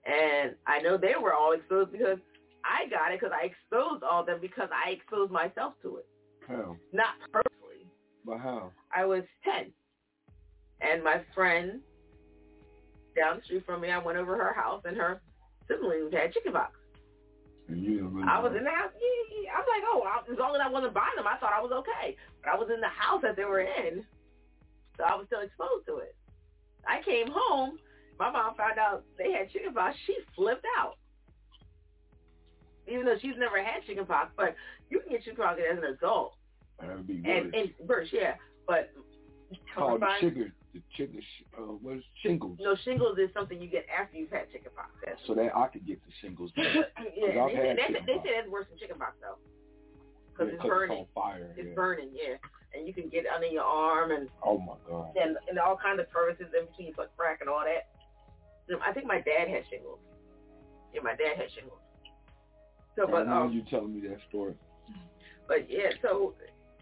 And I know they were all exposed because I got it because I exposed all of them because I exposed myself to it. How? Not purposely. But how? I was 10. And my friend down the street from me, I went over her house and her siblings had chickenpox. And you didn't really I was in the house. Yeah. I'm like, as long as I wasn't by them, I thought I was okay. But I was in the house that they were in, so I was still exposed to it. I came home. My mom found out they had chickenpox. She flipped out. Even though she's never had chickenpox, but you can get chickenpox as an adult. That would be worse. And worse, yeah. But called what is shingles? No, shingles is something you get after you've had chickenpox. So that I could get the shingles. Yeah, they say that's worse than chickenpox though, because it's burning. It's on fire. It's burning, yeah. And you can get it under your arm and oh my god, and all kinds of crevices in between your foot crack and all that. I think my dad had shingles. Yeah, my dad had shingles. So, but you telling me that story. But yeah, so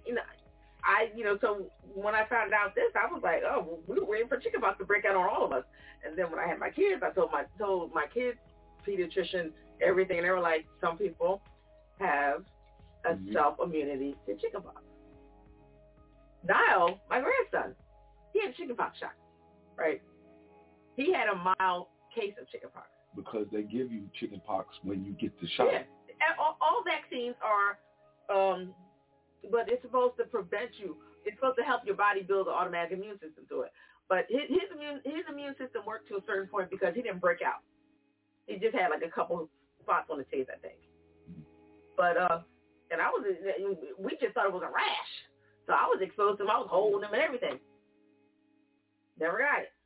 so when I found out this, I was like, oh, we were waiting for chickenpox to break out on all of us. And then when I had my kids, I told my kids, pediatrician, everything, and they were like, some people have a self-immunity to chickenpox. Niall, my grandson, he had chickenpox shot, right? He had a mild case of chickenpox. Because they give you chickenpox when you get the shot. Yeah, and all vaccines are, but it's supposed to prevent you. It's supposed to help your body build an automatic immune system to it. But his immune system worked to a certain point because he didn't break out. He just had like a couple spots on his face, I think. But and we just thought it was a rash. So I was exposed to him. I was holding him and everything. Never got it.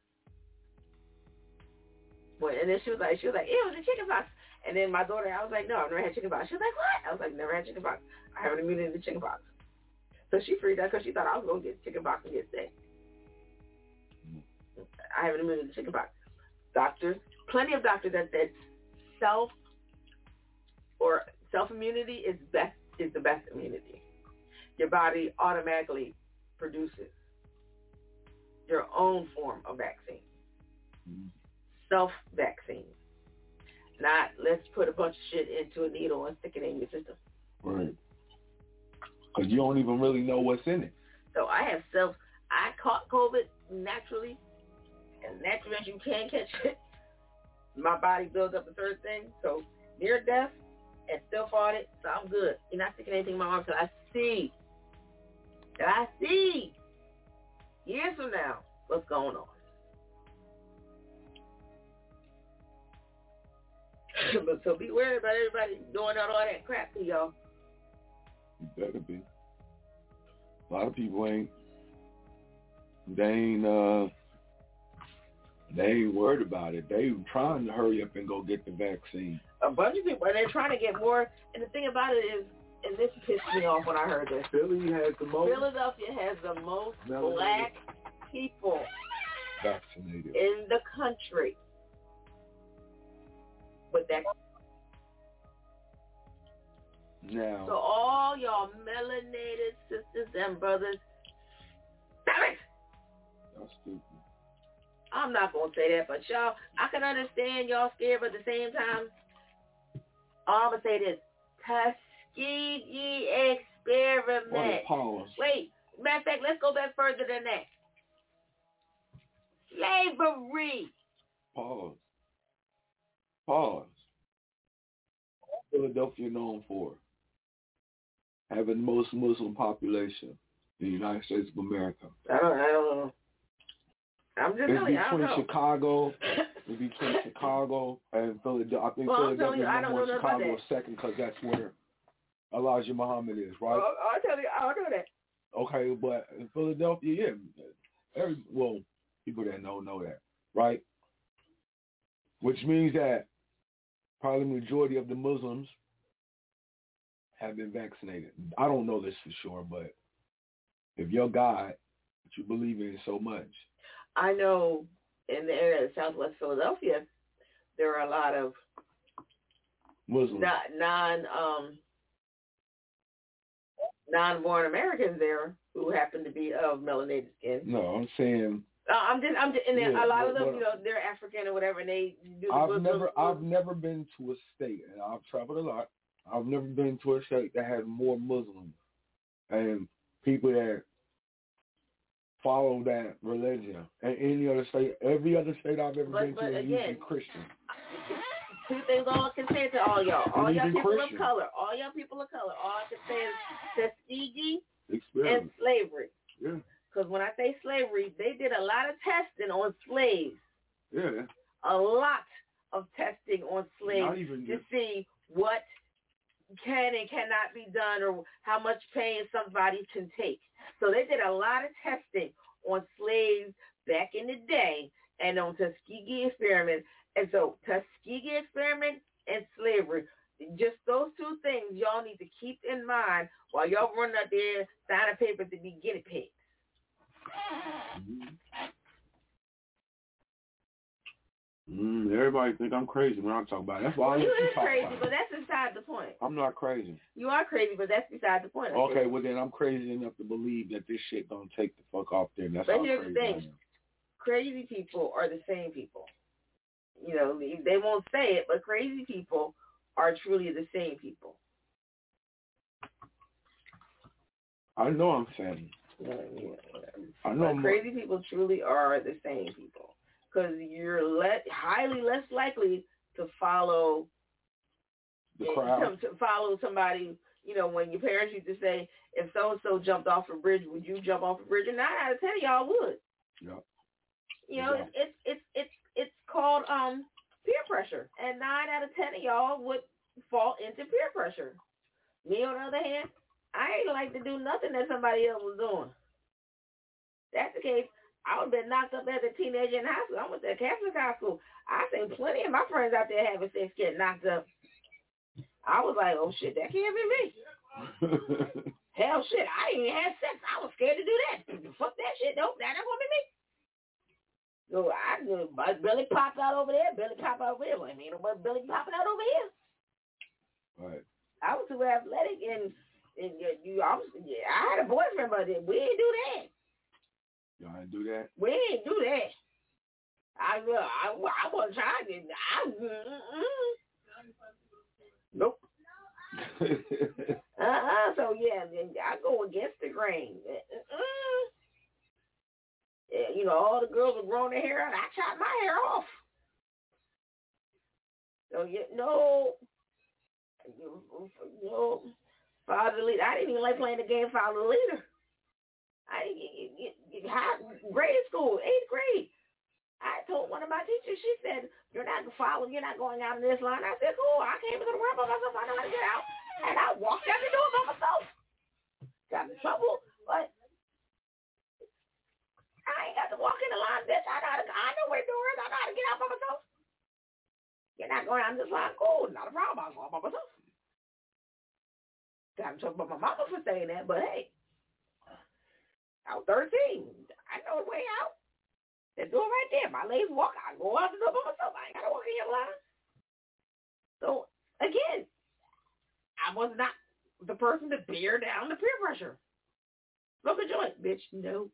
And then she was like, it was a chickenpox. And then my daughter, I was like, no, I've never had chickenpox. She was like, what? I was like, never had chickenpox. I have an immunity to chickenpox. So she freaked out because she thought I was going to get chickenpox and get sick. I have an immunity to chickenpox. Doctors, plenty of doctors that said self-immunity is the best immunity. Your body automatically produces your own form of vaccine. Self-vaccine. Not let's put a bunch of shit into a needle and stick it in your system. Right. Because you don't even really know what's in it. So I caught COVID naturally, as natural as you can catch it. My body builds up a certain thing, so near death and still fought it, so I'm good. You're not sticking anything in my arm until I see years from now what's going on. So be worried about everybody doing out all that crap to y'all. You better be. A lot of people they ain't worried about it. They trying to hurry up and go get the vaccine. A bunch of people, and they're trying to get more. And the thing about it is, and this pissed me off when I heard this. Philadelphia has the most black people vaccinated in the country. But that now. So all y'all melanated sisters and brothers, stop it! That's stupid. I'm not gonna say that, but y'all, I can understand y'all scared, but at the same time, I'm gonna say this: Tuskegee experiment. Wait, matter of fact, let's go back further than that. Slavery. Pause. Philadelphia known for having the most Muslim population in the United States of America. I don't know. I'm just telling you, I don't know. It's between Chicago and Philadelphia. I think Philadelphia is number one, Chicago is second because that's where Elijah Muhammad is, right? I'll tell you, I don't know that. Okay, but in Philadelphia, yeah, people that know that, right? Which means that probably the majority of the Muslims have been vaccinated. I don't know this for sure, but if your God that you believe in so much. I know in the area of Southwest Philadelphia, there are a lot of Muslims, non-born Americans there who happen to be of melanated skin. No, I'm saying I'm just, and then a lot of them, they're African or whatever, and they do the I've never been to a state, and I've traveled a lot. I've never been to a state that had more Muslims and people that follow that religion. And any other state, every other state I've ever been to is usually Christian. Two things all I can say to all y'all people of color, all I can say is Tuskegee and slavery. Yeah. Because when I say slavery, they did a lot of testing on slaves. Yeah. A lot of testing on slaves to see what can and cannot be done or how much pain somebody can take. So they did a lot of testing on slaves back in the day and on Tuskegee experiment. And so Tuskegee experiment and slavery, just those two things y'all need to keep in mind while y'all running out there signing papers to be guinea pigs. Everybody think I'm crazy when I talk about it. That's why you is crazy, but that's beside the point. I'm not crazy. You are crazy, but that's beside the point. Okay, well then I'm crazy enough to believe that this shit gonna take the fuck off there. That's but how here's crazy the thing: crazy people are the same people. They won't say it, but crazy people are truly the same people. I know I'm saying. I know crazy people truly are the same people. Because you're highly less likely to follow the crowd. To follow somebody. When your parents used to say, if so and so jumped off a bridge, would you jump off a bridge? And 9 out of 10 of y'all would. Yeah. It's called peer pressure, and 9 out of 10 of y'all would fall into peer pressure. Me, on the other hand, I ain't like to do nothing that somebody else was doing. That's the case. I would have been knocked up as a teenager in high school. I went to Catholic high school. I seen plenty of my friends out there having sex get knocked up. I was like, oh shit, that can't be me. Hell shit, I ain't even had sex. I was scared to do that. Fuck that shit. Nope, that ain't gonna be me. So I knew Billy popped out over there. Billy popped out over here. Well, ain't nobody Billy popping out over here. Right. I was too athletic and I had a boyfriend, but we didn't do that. Y'all didn't do that? We didn't do that. I wasn't trying to. Nope. So yeah, I go against the grain. All the girls were growing their hair out. I chopped my hair off. So follow the leader. I didn't even like playing the game follow the leader. I didn't grade school, 8th grade. I told one of my teachers, she said, you're not going out in this line. I said, cool, I came into the world by myself, I know how to get out. And I walked out the door by myself. Got in trouble, but I ain't got to walk in the line, bitch. I know where the door is. I know how to get out by myself. You're not going out in this line, cool, not a problem. I'm going by myself. Got in trouble by my mama for saying that, but hey. I was 13. I know the way out. The door right there. My legs walk. I go out the door by myself. I ain't got to walk in your line. So, again, I was not the person to bear down the peer pressure. Smoke a joint, bitch. No.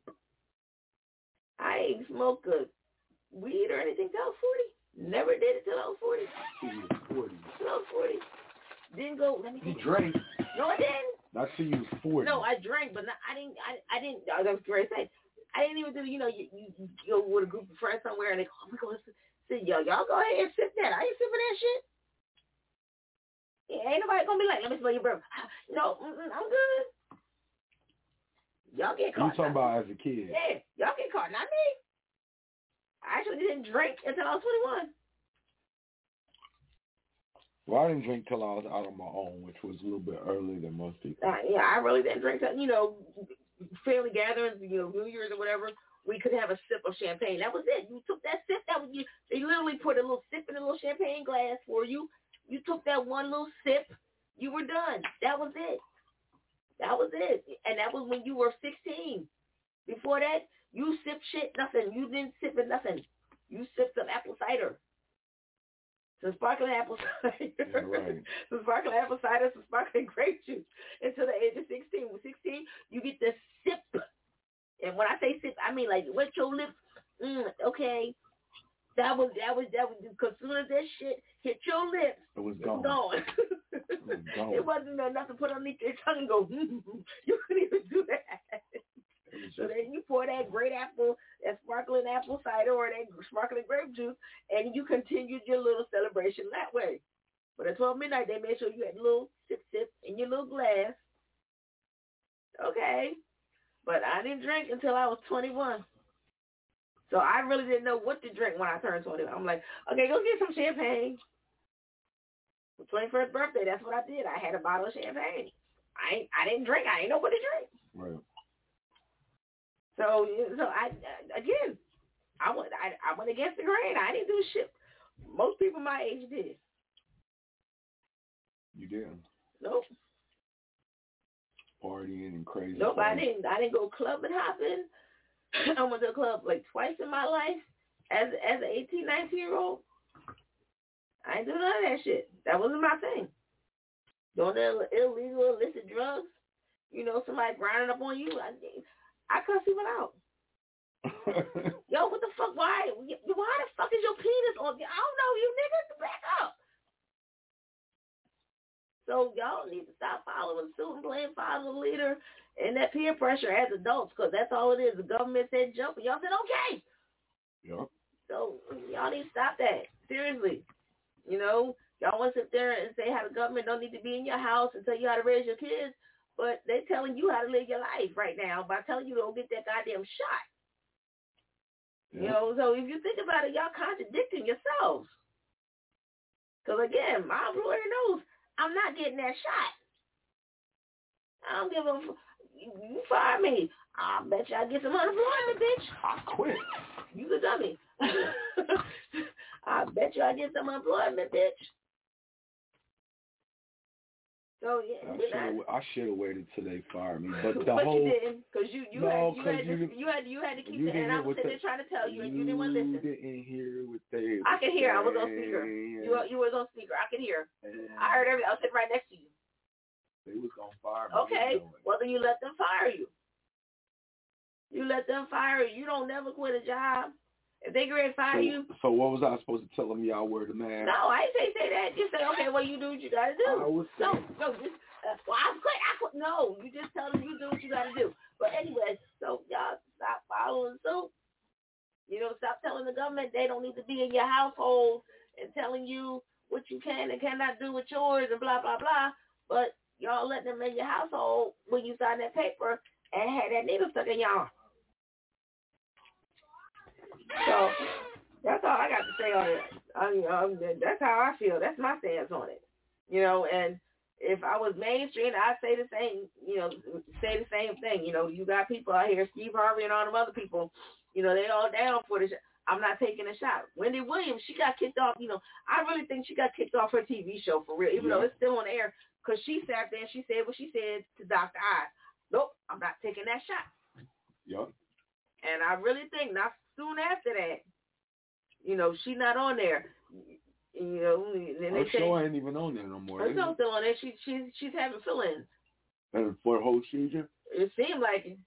I ain't smoked a weed or anything till I was 40. Never did it till I was 40. Till I was 40. Didn't go. Let me You drank. No, I didn't. I see you was 40. No, I drank, but I didn't. That was great thing. I didn't even do. You go with a group of friends somewhere and they go, oh my God, listen, y'all go ahead and sip that. I ain't sipping that shit. Yeah, ain't nobody gonna be like, let me smell your breath. No, I'm good. Y'all get caught. You talking about as a kid? Yeah, y'all get caught, not me. I actually didn't drink until I was 21. Well, I didn't drink till I was out on my own, which was a little bit earlier than most people. Yeah, I really didn't drink till, family gatherings, New Year's or whatever, we could have a sip of champagne. That was it. You took that sip. They literally put a little sip in a little champagne glass for you. You took that one little sip. You were done. That was it. That was it. And that was when you were 16. Before that, you sipped shit, nothing. You didn't sip it, nothing. You sipped some apple cider. Some sparkling apple cider. Yeah, right. Some sparkling apple cider, some sparkling grape juice. Until the age of 16. With 16, you get the sip. And when I say sip, I mean like wet your lips Okay. That was because soon as that shit hit your lips, it was gone. It wasn't enough to put underneath your tongue and go, you couldn't even do that. So then you pour that great apple, that sparkling apple cider or that sparkling grape juice, and you continued your little celebration that way. But at 12 midnight, they made sure you had a little sip in your little glass. Okay. But I didn't drink until I was 21. So I really didn't know what to drink when I turned 21. I'm like, okay, go get some champagne. For 21st birthday, that's what I did. I had a bottle of champagne. I didn't drink. I didn't know what to drink. Right. So I went against the grain. I didn't do shit. Most people my age did. You didn't? Nope. Partying and crazy. Nope, I didn't go clubbing hopping. I went to a club like twice in my life as an 18, 19-year-old. I didn't do none of that shit. That wasn't my thing. Doing the illegal, illicit drugs. You know, somebody grinding up on you. I cuss people out. Yo, what the fuck? Why the fuck is your penis on? I don't know, you niggas. Back up. So y'all need to stop following suit and playing follow the leader and that peer pressure as adults, because that's all it is. The government said jump, and y'all said okay. Yep. So y'all need to stop that. Seriously. You know, y'all want to sit there and say how the government don't need to be in your house and tell you how to raise your kids, but they telling you how to live your life right now by telling you to go get that goddamn shot. Yep. You know, so if you think about it, y'all contradicting yourselves. Because again, my employer knows I'm not getting that shot. I don't give a you fire me. I bet you I get some unemployment, bitch. I quit. You the dummy. I bet you I get some unemployment, bitch. So yeah, I should have waited till they fired me, but but you didn't, because you had to keep it. And I was sitting there trying to tell you, and you didn't want to listen. You didn't hear what they. I could hear. I was on speaker. You was on speaker. I could hear. I heard everything. I was sitting right next to you. They was gonna fire me. Okay, well then you let them fire you. You let them fire you. You don't never quit a job. If they get fire you. So what was I supposed to tell them? Y'all wear the mask? No, I didn't say that. Just say, okay, well, you do what you got to do. No, just, well, I quit. No, you just tell them you do what you got to do. But anyway, so y'all stop following suit. You know, stop telling the government they don't need to be in your household and telling you what you can and cannot do with yours and blah, blah, blah. But y'all letting them in your household when you sign that paper and had that needle stuck in y'all. So that's all I got to say on it. That's how I feel. That's my stance on it. You know, and if I was mainstream, I'd say the same. You know, say the same thing. You know, you got people out here, Steve Harvey and all them other people. You know, they all down for this. I'm not taking a shot. Wendy Williams, she got kicked off. You know, I really think she got kicked off her TV show for real, even though it's still on the air, because she sat there and she said what she said to Dr. Oz. Nope, I'm not taking that shot. Yep. And I really think not soon after that, you know, she not on there. You know, and her show ain't even on there no more. Her show's still on there. She's having fill-ins. And for the whole season? It seemed like it.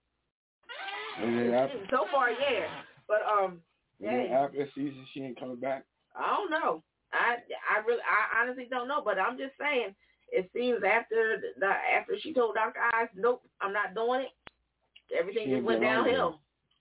And so far, yeah. But after the season, she ain't coming back. I don't know. I honestly don't know. But I'm just saying, it seems after she told Dr. Oz, nope, I'm not doing it. Everything just went downhill.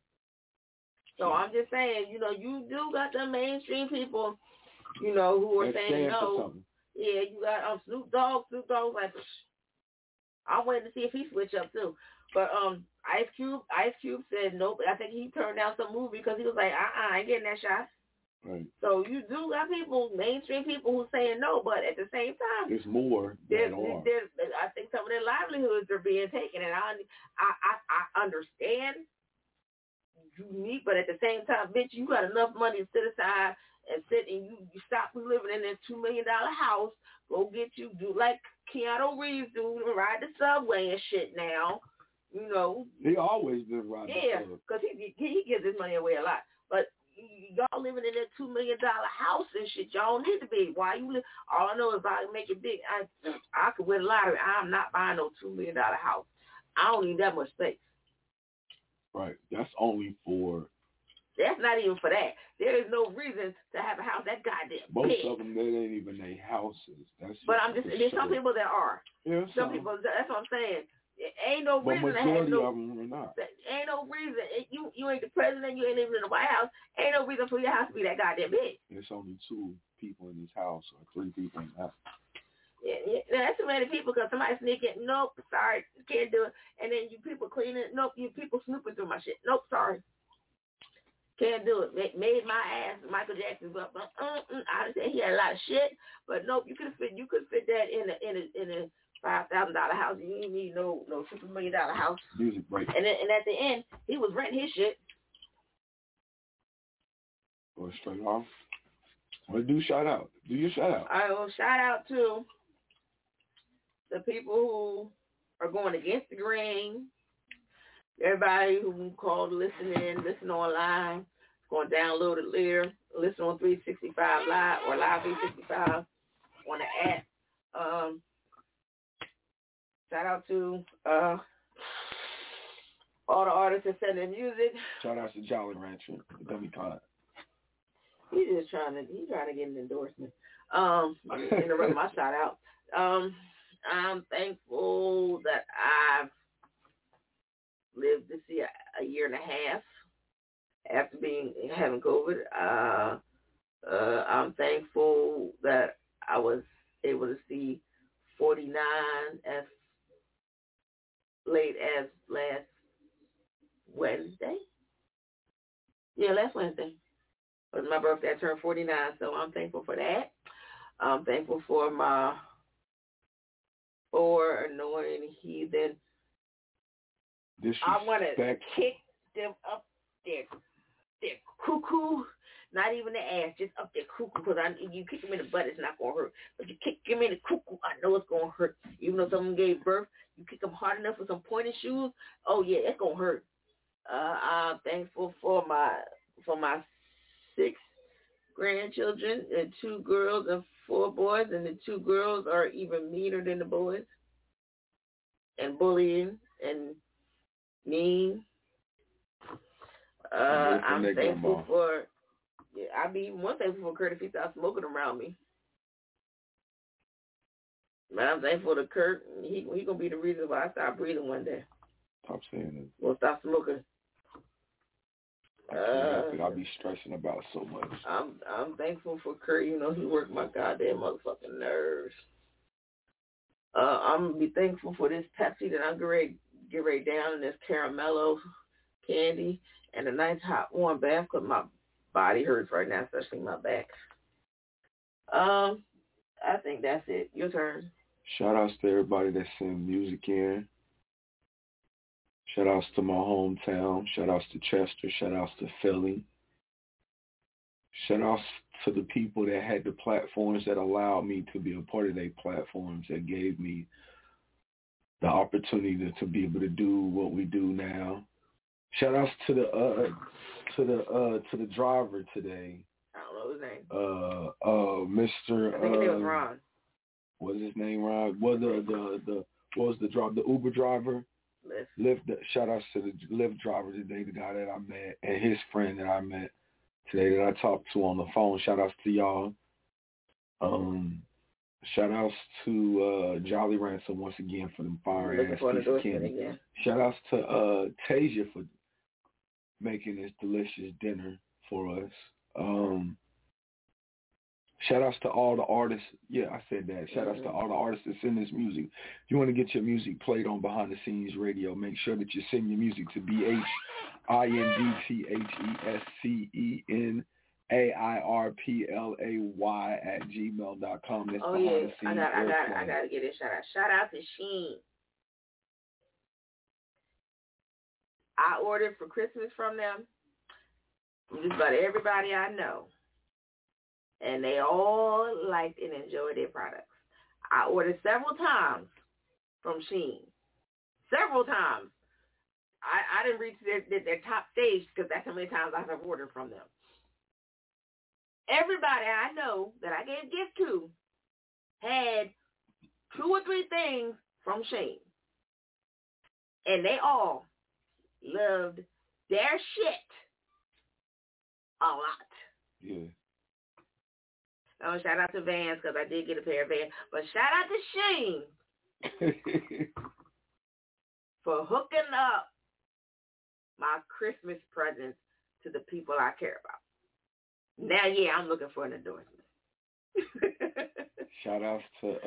So I'm just saying, you know, you do got the mainstream people, you know, who are saying no. Yeah, you got Snoop Dogg. Snoop Dogg's like, I'm waiting to see if he switch up too. But Ice Cube said nope. I think he turned down some movie because he was like, I ain't getting that shot. Right. So you do got people, mainstream people, who saying no, but at the same time, there's more that are. I think some of their livelihoods are being taken, and I understand. You need, but at the same time, bitch, you got enough money to sit aside and sit and you stop living in this $2 million house. Go get you, do like Keanu Reeves do, ride the subway and shit now. You know. He always been riding the subway. Because he gives his money away a lot. But y'all living in that $2 million house and shit, y'all don't need to be. Why you live? All I know is if I make it big, I could win a lottery. I'm not buying no $2 million house. I don't need that much space. Right. That's only for That's not even for that. There is no reason to have a house that goddamn Most big. of them, they ain't even their houses. That's But I'm just, there's some people that are. Yeah, some people, that's what I'm saying. It ain't no reason to have majority no, of them are not. Ain't no reason. You ain't the president, you ain't living in the White House. Ain't no reason for your house to be that goddamn big. There's only 2 people in this house or 3 people in the house. Yeah, that's too many people because somebody sneaking. Nope, sorry, can't do it. And then you people cleaning. Nope, you people snooping through my shit. Nope, sorry, can't do it. Made my ass Michael Jackson, but I understand he had a lot of shit, but nope, you could fit that in a $5,000 house. You didn't need no $50 million house. Music break. And at the end, he was renting his shit. Go straight off. Well, do shout out. Do your shout out. I will shout out to the people who are going against the grain. Everybody who called, listen online, going to download it later, listen on 365 Live or Live 365 on the app. Shout out to all the artists that send their music. Shout out to Jolly Rancher, the Dummy Con. He's trying to get an endorsement. Interrupt my shout out. I'm thankful that I've lived to see a year and a half after having COVID. I'm thankful that I was able to see 49 as late as last Wednesday. Yeah, last Wednesday was my birthday. I turned 49, so I'm thankful for that. I'm thankful for my 4 annoying heathen. I want to kick them up their cuckoo, not even the ass, just up their cuckoo, because you kick them in the butt, it's not going to hurt. But you kick them in the cuckoo, I know it's going to hurt. Even though someone gave birth, you kick them hard enough with some pointed shoes, oh yeah, it's going to hurt. I'm thankful for my 6 grandchildren, and 2 girls and 4 boys, and the 2 girls are even meaner than the boys, and bullying and mean. I'm thankful for. Yeah, I'd be more thankful for Kurt if he stopped smoking around me. But I'm thankful to Kurt. He gonna be the reason why I stop breathing one day. Stop saying it. We'll stop smoking. I'll be stressing about so much. I'm thankful for Kurt. You know, he worked my goddamn motherfucking nerves. I'm gonna be thankful for this Pepsi that I'm get ready down, and this caramello candy, and a nice hot warm bath because my body hurts right now, especially my back. I think that's it. Your turn. Shout outs to everybody that send music in. Shout outs to my hometown. Shout outs to Chester. Shout outs to Philly. Shout outs to the people that had the platforms that allowed me to be a part of their platforms, that gave me the opportunity to be able to do what we do now. Shout outs to the driver today. I don't know his name. Mr. I think it was Ron. What's his name, Ron? Well, what was the Uber driver? Lyft. Shout outs to the Lyft driver today, the guy that I met, and his friend that I met today that I talked to on the phone. Shout outs to y'all. Shout outs to Jolly Ransom once again for them fire ass piece of candy. Shout outs to Tasia for making this delicious dinner for us. Shout outs to all the artists. Yeah, I said that. Shout outs to all the artists that send this music. If you want to get your music played on Behind the Scenes Radio, make sure that you send your music to BHINDTHESCENAIRPLAY@gmail.com. That's oh yeah, I gotta get a shout out. Shout out to Sheen. I ordered for Christmas from them. Just about everybody I know. And they all liked and enjoyed their products. I ordered several times from Sheen. Several times. I didn't reach their top stage because that's how many times I've ordered from them. Everybody I know that I gave gifts to had 2 or 3 things from Sheen. And they all loved their shit a lot. Yeah. Oh, shout out to Vans because I did get a pair of Vans. But shout out to Shein for hooking up my Christmas presents to the people I care about. Now, yeah, I'm looking for an endorsement. Shout outs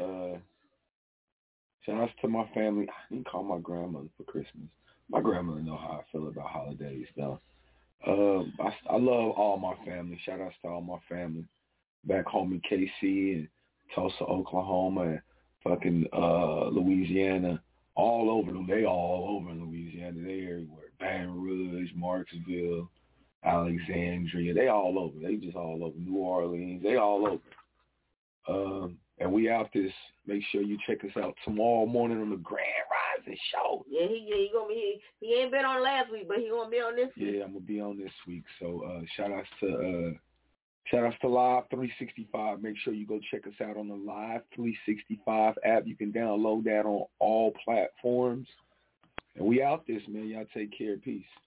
to my family. I didn't call my grandmother for Christmas. My grandmother know how I feel about holidays, though. I love all my family. Shout outs to all my family back home in KC and Tulsa, Oklahoma, and fucking Louisiana. All over them. They all over in Louisiana. They everywhere. Baton Rouge, Marksville, Alexandria. They all over. They just all over. New Orleans. They all over. And we out this. Make sure you check us out tomorrow morning on the Grand Rising Show. Yeah, he gonna be. He ain't been on last week, but he gonna be on this week. Yeah, I'm gonna be on this week. So shout outs to Live 365. Make sure you go check us out on the Live 365 app. You can download that on all platforms. And we out this, man. Y'all take care. Peace.